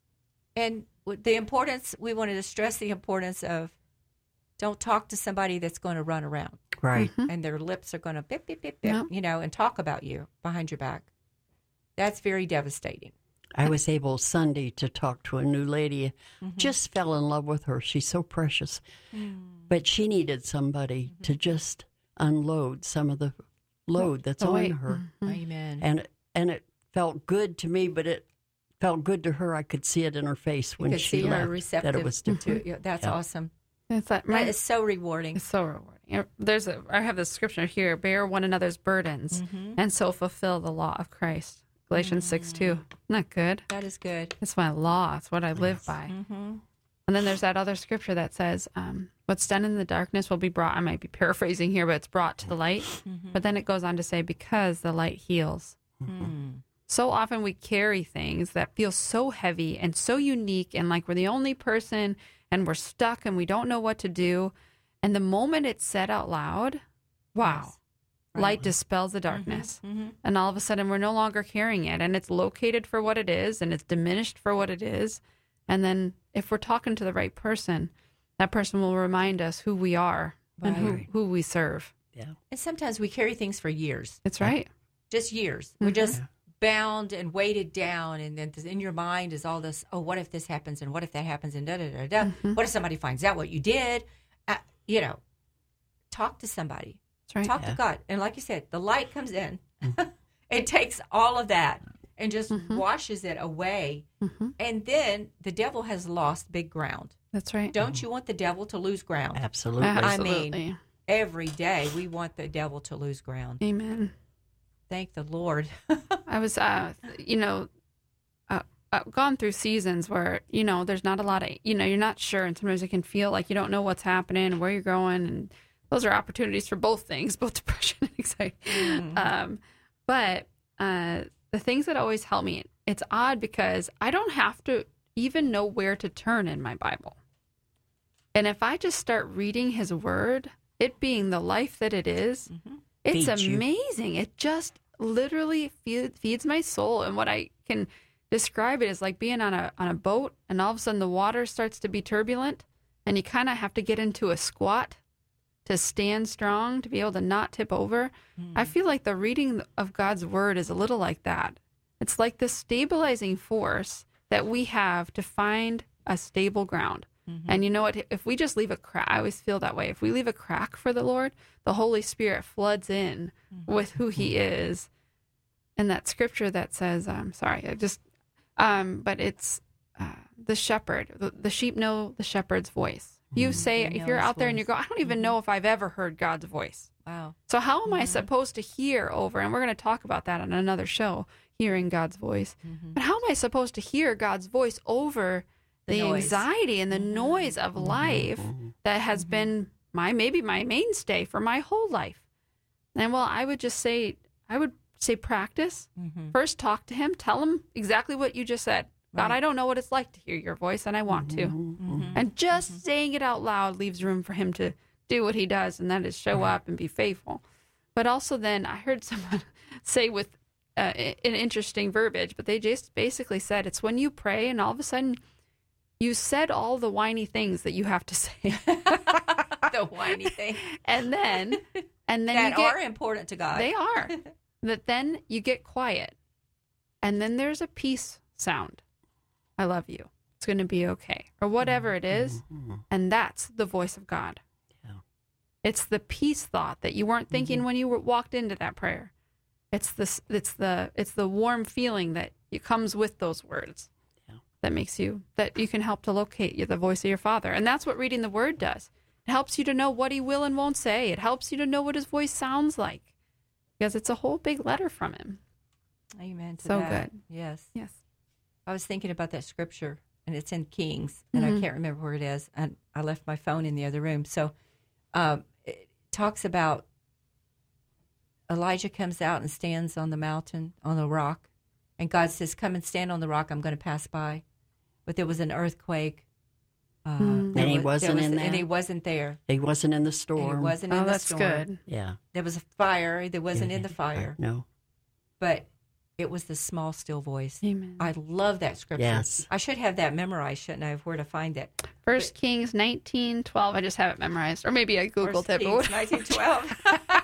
And the importance, we wanted to stress the importance of don't talk to somebody that's going to run around. Right. And their lips are going to bip, bip, bip, bip, Yep. you know, and talk about you behind your back. That's very devastating. I was able Sunday to talk to a new lady. Mm-hmm. Just fell in love with her. She's so precious. Mm. But she needed somebody Mm-hmm. to just unload some of the load that's The on weight. her. Amen. And and it felt good to me, but it felt good to her. I could see it in her face You when could she see her left receptive that it was to different. yeah, that's Yeah. awesome. It's like my, That is so rewarding. It's so rewarding. There's a. I have the scripture here: bear one another's burdens, Mm-hmm. and so fulfill the law of Christ. Galatians six two. Isn't that good? That is good. It's my law. It's what I live by. Mm-hmm. And then there's that other scripture that says, um, "What's done in the darkness will be brought." I might be paraphrasing here, but it's brought to the light. Mm-hmm. But then it goes on to say, "Because the light heals." Mm. So often we carry things that feel so heavy and so unique, and like we're the only person, and we're stuck, and we don't know what to do. And the moment it's said out loud, wow, Yes. light dispels the darkness. Mm-hmm. And all of a sudden, we're no longer carrying it, and it's located for what it is, and it's diminished for what it is. And then, if we're talking to the right person, that person will remind us who we are and who, Right. who we serve. Yeah. And sometimes we carry things for years, It's right. just years. Mm-hmm. We're just bound and weighted down, and then in your mind is all this, oh, what if this happens, and what if that happens, and da-da-da-da. Mm-hmm. What if somebody finds out what you did? Uh, you know, talk to somebody. That's right. Talk Yeah. to God. And like you said, the light comes in. It takes all of that and just Mm-hmm. washes it away. And then the devil has lost big ground. That's right. Don't you want the devil to lose ground? Absolutely. Absolutely. Every day we want the devil to lose ground. Amen. Thank the Lord. I was, uh, you know, uh, uh, gone through seasons where, you know, there's not a lot of, you know, you're not sure. And sometimes it can feel like you don't know what's happening and where you're going. And those are opportunities for both things, both depression and anxiety. Um, but uh, the things that always help me, it's odd because I don't have to even know where to turn in my Bible. And if I just start reading his word, it being the life that it is, it's Feeds you. amazing. It just literally feed, feeds my soul. And what I can describe it is like being on a on a boat, and all of a sudden the water starts to be turbulent, and you kind of have to get into a squat to stand strong, to be able to not tip over. I feel like the reading of God's word is a little like that. It's like this stabilizing force that we have to find a stable ground. And you know what? If we just leave a crack, I always feel that way. If we leave a crack for the Lord, the Holy Spirit floods in with who he is. And that scripture that says, I'm sorry, I just, um, but it's uh, the shepherd, the, the sheep know the shepherd's voice. You say, They if know you're his out there and you voice. go, I don't even know if I've ever heard God's voice. Wow. So how am I supposed to hear over, and we're going to talk about that on another show, hearing God's voice. But how am I supposed to hear God's voice over The the, noise. anxiety and the noise of life that has been my, maybe my mainstay for my whole life? And well, I would just say, I would say practice. First, talk to him. Tell him exactly what you just said. God, I don't know what it's like to hear your voice, and I want to. And just saying it out loud leaves room for him to do what he does, and that is show up and be faithful. But also then I heard someone say with uh, an interesting verbiage, but they just basically said it's when you pray and all of a sudden you said all the whiny things that you have to say. The whiny thing. and then, and then That you get, are important to God. they are, that then you get quiet and then there's a peace sound. I love you. It's going to be okay. Or whatever it is. And that's the voice of God. Yeah. It's the peace thought that you weren't thinking when you were, walked into that prayer. It's the, it's the, it's the warm feeling that it comes with those words. Yeah. That makes you, that you can help to locate you, the voice of your Father. And that's what reading the Word does. It helps you to know what he will and won't say. It helps you to know what his voice sounds like. Because it's a whole big letter from him. Amen to So that. good. Yes. Yes. I was thinking about that scripture, and it's in Kings, and Mm-hmm. I can't remember where it is. And I left my phone in the other room. So um, it talks about Elijah comes out and stands on the mountain, on the rock, and God says, come and stand on the rock. I'm going to pass by. But there was an earthquake. Uh, Mm. there And he was- there wasn't was- in And that? he wasn't there. He wasn't in the And storm. he wasn't Oh, in the that's storm. good. Yeah. There was a fire. There wasn't in the fire. No. But it was the small, still voice. Amen. I love that scripture. Yes. I should have that memorized, shouldn't I, of where to find it? First Kings nineteen twelve. I just have it memorized. Or maybe I Googled First it. Kings but- nineteen twelve.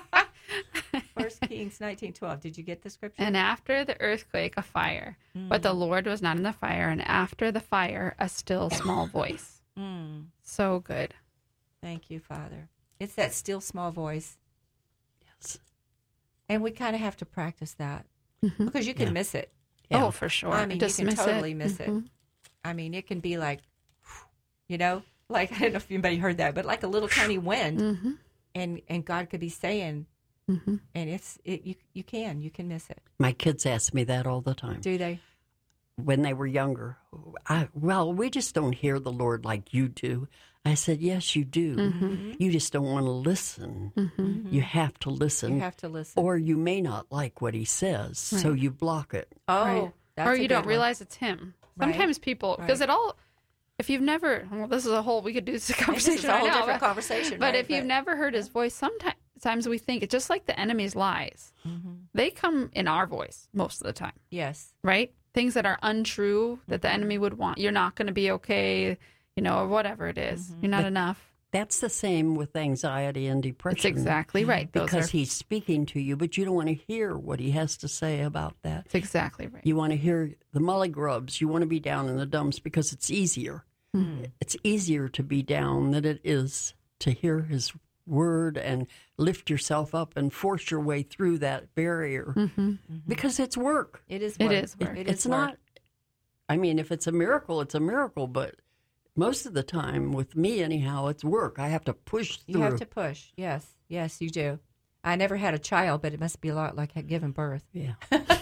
First Kings nineteen twelve. Did you get the scripture? And after the earthquake, a fire. But the Lord was not in the fire. And after the fire, a still small voice. Mm. So good. Thank you, Father. It's that still small voice. Yes. And we kind of have to practice that because you can Yeah. miss it. Yeah. Oh, for sure. I mean, you can Dismiss totally it. miss Mhm. it. I mean, it can be like, you know, like, I don't know if anybody heard that, but like a little tiny wind. Mhm. And, and God could be saying, Mhm. and it's, it, you, you can, you can miss it. My kids ask me that all the time. Do they? When they were younger, I, well, we just don't hear the Lord like you do. I said, yes, you do. Mm-hmm. You just don't want to listen. Mhm. You have to listen. You have to listen. Or you may not like what he says, so you block it. oh, Right. that's Or a you good don't one. realize it's him. Right. Sometimes people, because Right. it all, if you've never, well, this is a whole, we could do this This conversation is a right whole now, different but- conversation. But right? if you've never heard his voice, sometimes we think it's just like the enemy's lies. Mm-hmm. They come in our voice most of the time, Yes. right? Things that are untrue that the Mm-hmm. enemy would want. You're not going to be okay, you know, or whatever it is. Mm-hmm. You're not enough. That's the same with anxiety and depression. That's exactly right. Those Because are, he's speaking to you, but you don't want to hear what he has to say about that. that's exactly right. You want to hear the mully grubs. You want to be down in the dumps because it's easier. Hmm. It's easier to be down than it is to hear his word and lift yourself up and force your way through that barrier Mm-hmm. because it's work. It is It work. is work. It It's is work. not, I mean, if it's a miracle, it's a miracle, but most of the time, with me anyhow, it's work. I have to push through. You have to push. Yes. Yes, you do. I never had a child, but it must be a lot like giving birth. Yeah.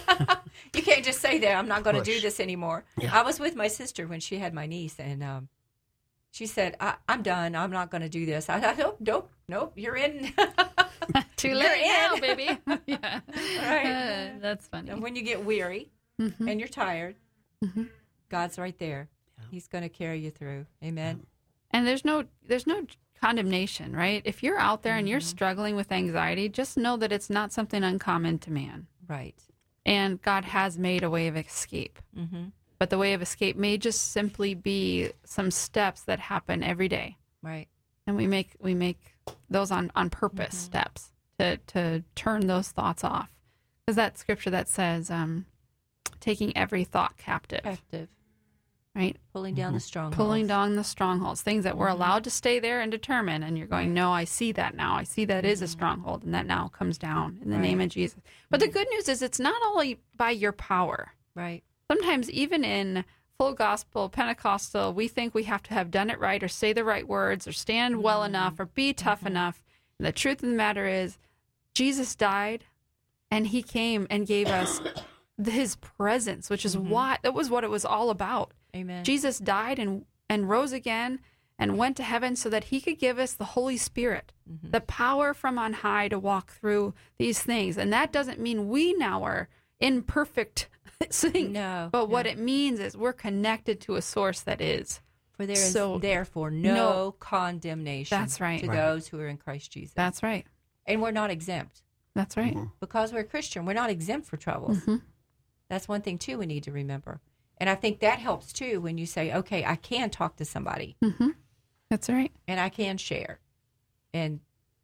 You can't just say that I'm not going to do Push. this anymore. Yeah. I was with my sister when she had my niece, and um, she said, I, "I'm done. I'm not going to do this." I thought, "Nope, nope, nope. You're in." Too You're late now, in. baby. yeah. Right. Uh, that's funny. And when you get weary Mhm. and you're tired, Mhm. God's right there. He's going to carry you through. Amen. And there's no there's no condemnation, right? If you're out there and you're Mm-hmm. struggling with anxiety, just know that it's not something uncommon to man. Right. And God has made a way of escape. Mm-hmm. But the way of escape may just simply be some steps that happen every day. Right. And we make we make those on, on purpose Mm-hmm. steps to, to turn those thoughts off. There's that scripture that says, um, taking every thought captive, Active. right? Pulling down the strongholds. Pulling down the strongholds, things that were allowed to stay there and determine. And you're going, no, I see that now. I see that is a stronghold, and that now comes down in the Right. name of Jesus. But the good news is it's not only by your power. Right. Sometimes even in full gospel, Pentecostal, we think we have to have done it right or say the right words or stand well enough or be tough enough. And the truth of the matter is Jesus died and he came and gave us his presence, which is what that was what it was all about. Amen. Jesus died and, and rose again and went to heaven so that he could give us the Holy Spirit, the power from on high to walk through these things. And that doesn't mean we now are in perfect sync. No, But what no. it means is we're connected to a source that is. For there is So- therefore no, No. condemnation That's right. to Right. those who are in Christ Jesus. That's right. and we're not exempt. That's right. Because we're Christian, we're not exempt for troubles. Mhm. That's one thing, too, we need to remember. And I think that helps, too, when you say, okay, I can talk to somebody Mm-hmm. That's right. and I can share. And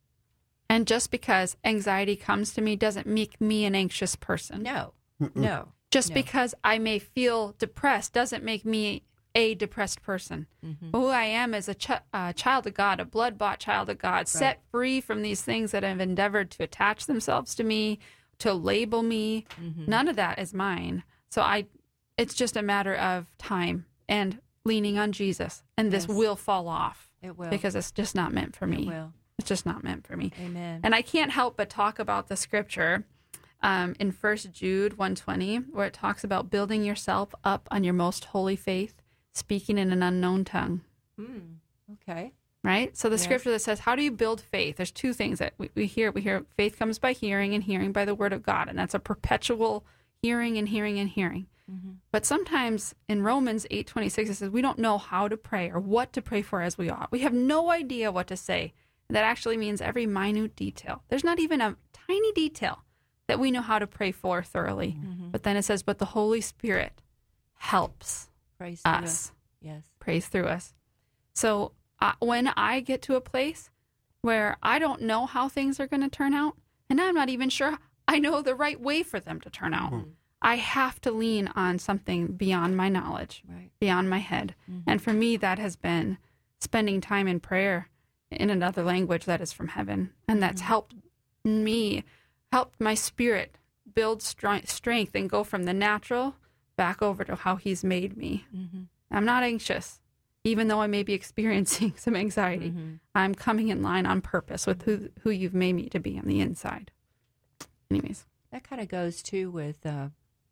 And just because anxiety comes to me doesn't make me an anxious person. no, no. Just no. because I may feel depressed doesn't make me a depressed person. Mm-hmm. Who I am is a ch- uh, child of God, a blood-bought child of God, set free from these things that have endeavored to attach themselves to me, to label me. Mm-hmm. None of that is mine. So I, it's just a matter of time and leaning on Jesus, and this Yes. will fall off It will. because it's just not meant for me. It will. It's just not meant for me. Amen. And I can't help but talk about the scripture um, in First Jude one twenty, where it talks about building yourself up on your most holy faith, speaking in an unknown tongue. Mm, okay. Right? So the Yes. scripture that says, how do you build faith? There's two things that we, we hear. We hear faith comes by hearing, and hearing by the word of God. And that's a perpetual hearing and hearing and hearing. Mm-hmm. But sometimes in Romans eight twenty-six, it says we don't know how to pray or what to pray for as we ought. We have no idea what to say. And that actually means every minute detail. There's not even a tiny detail that we know how to pray for thoroughly. Mm-hmm. But then it says, but the Holy Spirit helps Praise through us. Yes. Prays through us. So uh, when I get to a place where I don't know how things are going to turn out, and I'm not even sure I know the right way for them to turn out, Mm-hmm. I have to lean on something beyond my knowledge, Right. beyond my head. Mm-hmm. And for me, that has been spending time in prayer in another language that is from heaven. And that's Mm-hmm. helped me, helped my spirit build str- strength and go from the natural back over to how he's made me. Mm-hmm. I'm not anxious, even though I may be experiencing some anxiety. Mm-hmm. I'm coming in line on purpose with who, who you've made me to be on the inside. Anyways. That kind of goes too with uh,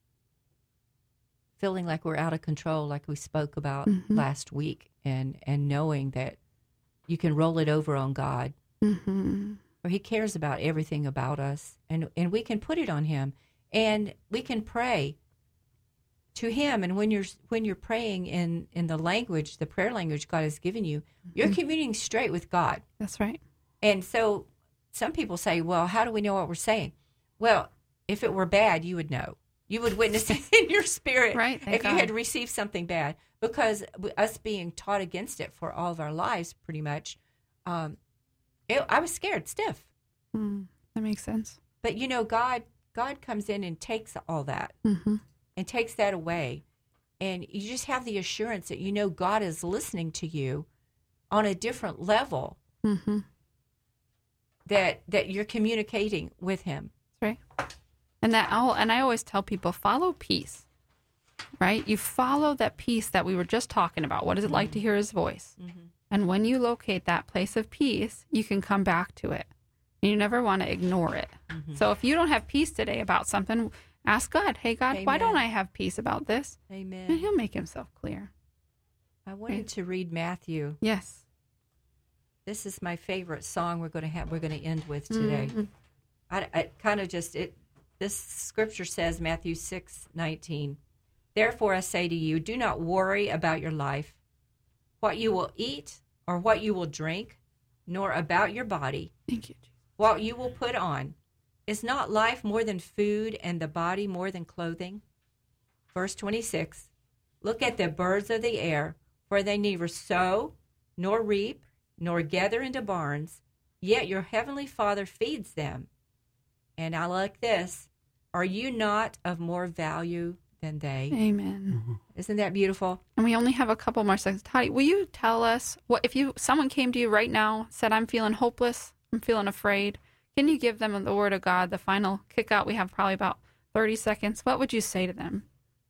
feeling like we're out of control, like we spoke about Mm-hmm. last week, and, and knowing that you can roll it over on God, Mm-hmm. or he cares about everything about us, and, and we can put it on him, and we can pray to him. And when you're when you're praying in, in the language, the prayer language God has given you, you're Mm-hmm. communing straight with God. That's right. And so some people say, well, how do we know what we're saying? Well, if it were bad, you would know. You would witness it in your spirit Right, thank if you God. had received something bad. Because us being taught against it for all of our lives, pretty much, um, it, I was scared stiff. Mm, that makes sense. But, you know, God God comes in and takes all that Mm-hmm. and takes that away. And you just have the assurance that you know God is listening to you on a different level, Mm-hmm. that that you're communicating with him. Right. And that all, and I always tell people, follow peace, right? You follow that peace that we were just talking about. What is it like to hear his voice? Mm-hmm. And when you locate that place of peace, you can come back to it. And you never want to ignore it. Mm-hmm. So if you don't have peace today about something, ask God, hey, God, why Amen. don't I have peace about this? And Amen. he'll make himself clear. I wanted to read Matthew. Yes. This is my favorite song we're going to have. We're going to end with today. Mhm. I, I kind of just it. This scripture says, Matthew six nineteen. Therefore, I say to you, do not worry about your life, what you will eat or what you will drink, nor about your body, Thank you, Jesus. what you will put on. Is not life more than food, and the body more than clothing? Verse twenty-six. Look at the birds of the air, for they neither sow, nor reap, nor gather into barns, yet your heavenly Father feeds them. And I like this. Are you not of more value than they? Amen. Isn't that beautiful? And we only have a couple more seconds. Toddy, will you tell us what if you someone came to you right now, said, I'm feeling hopeless, I'm feeling afraid. Can you give them the word of God, the final kick out? We have probably about thirty seconds. What would you say to them?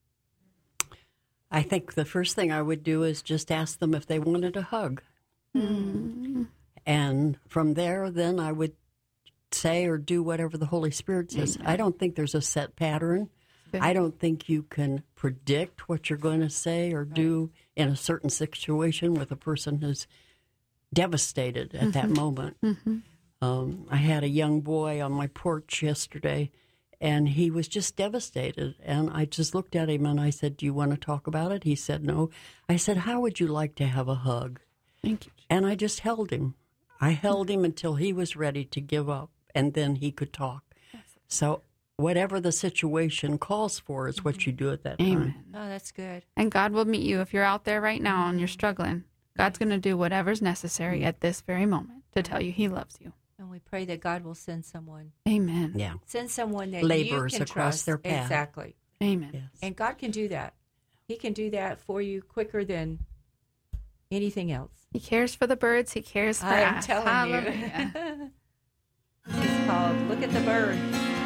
I think the first thing I would do is just ask them if they wanted a hug. Mm. And from there, then I would say or do whatever the Holy Spirit says. Amen. I don't think there's a set pattern. Good. I don't think you can predict what you're going to say or do in a certain situation with a person who's devastated at that moment. Mm-hmm. Um, I had a young boy on my porch yesterday, and he was just devastated. And I just looked at him and I said, do you want to talk about it? He said, no. I said, how would you like to have a hug? Thank you. And I just held him. I held him until he was ready to give up, and then he could talk. So whatever the situation calls for is what you do at that time. Amen. Oh, that's good. And God will meet you if you're out there right now and you're struggling. God's going to do whatever's necessary at this very moment to tell you he loves you. And we pray that God will send someone. Amen. Yeah. Send someone that Laborers you can across trust. their path. Exactly. Amen. Yes. And God can do that. He can do that for you quicker than anything else. He cares for the birds. He cares for I'm us. telling Hallelujah. you. It's called Look at the Bird.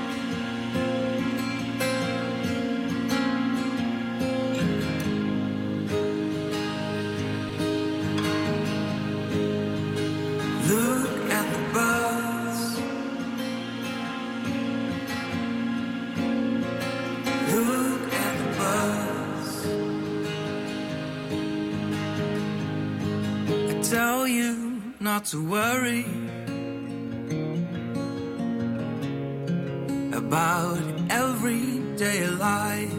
Look at the birds. Look at the birds. I tell you not to worry about everyday life.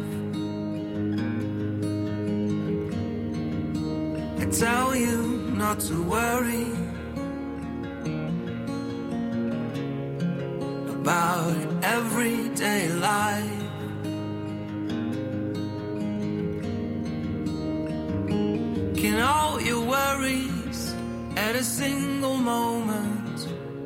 I tell you not to worry about every everyday life.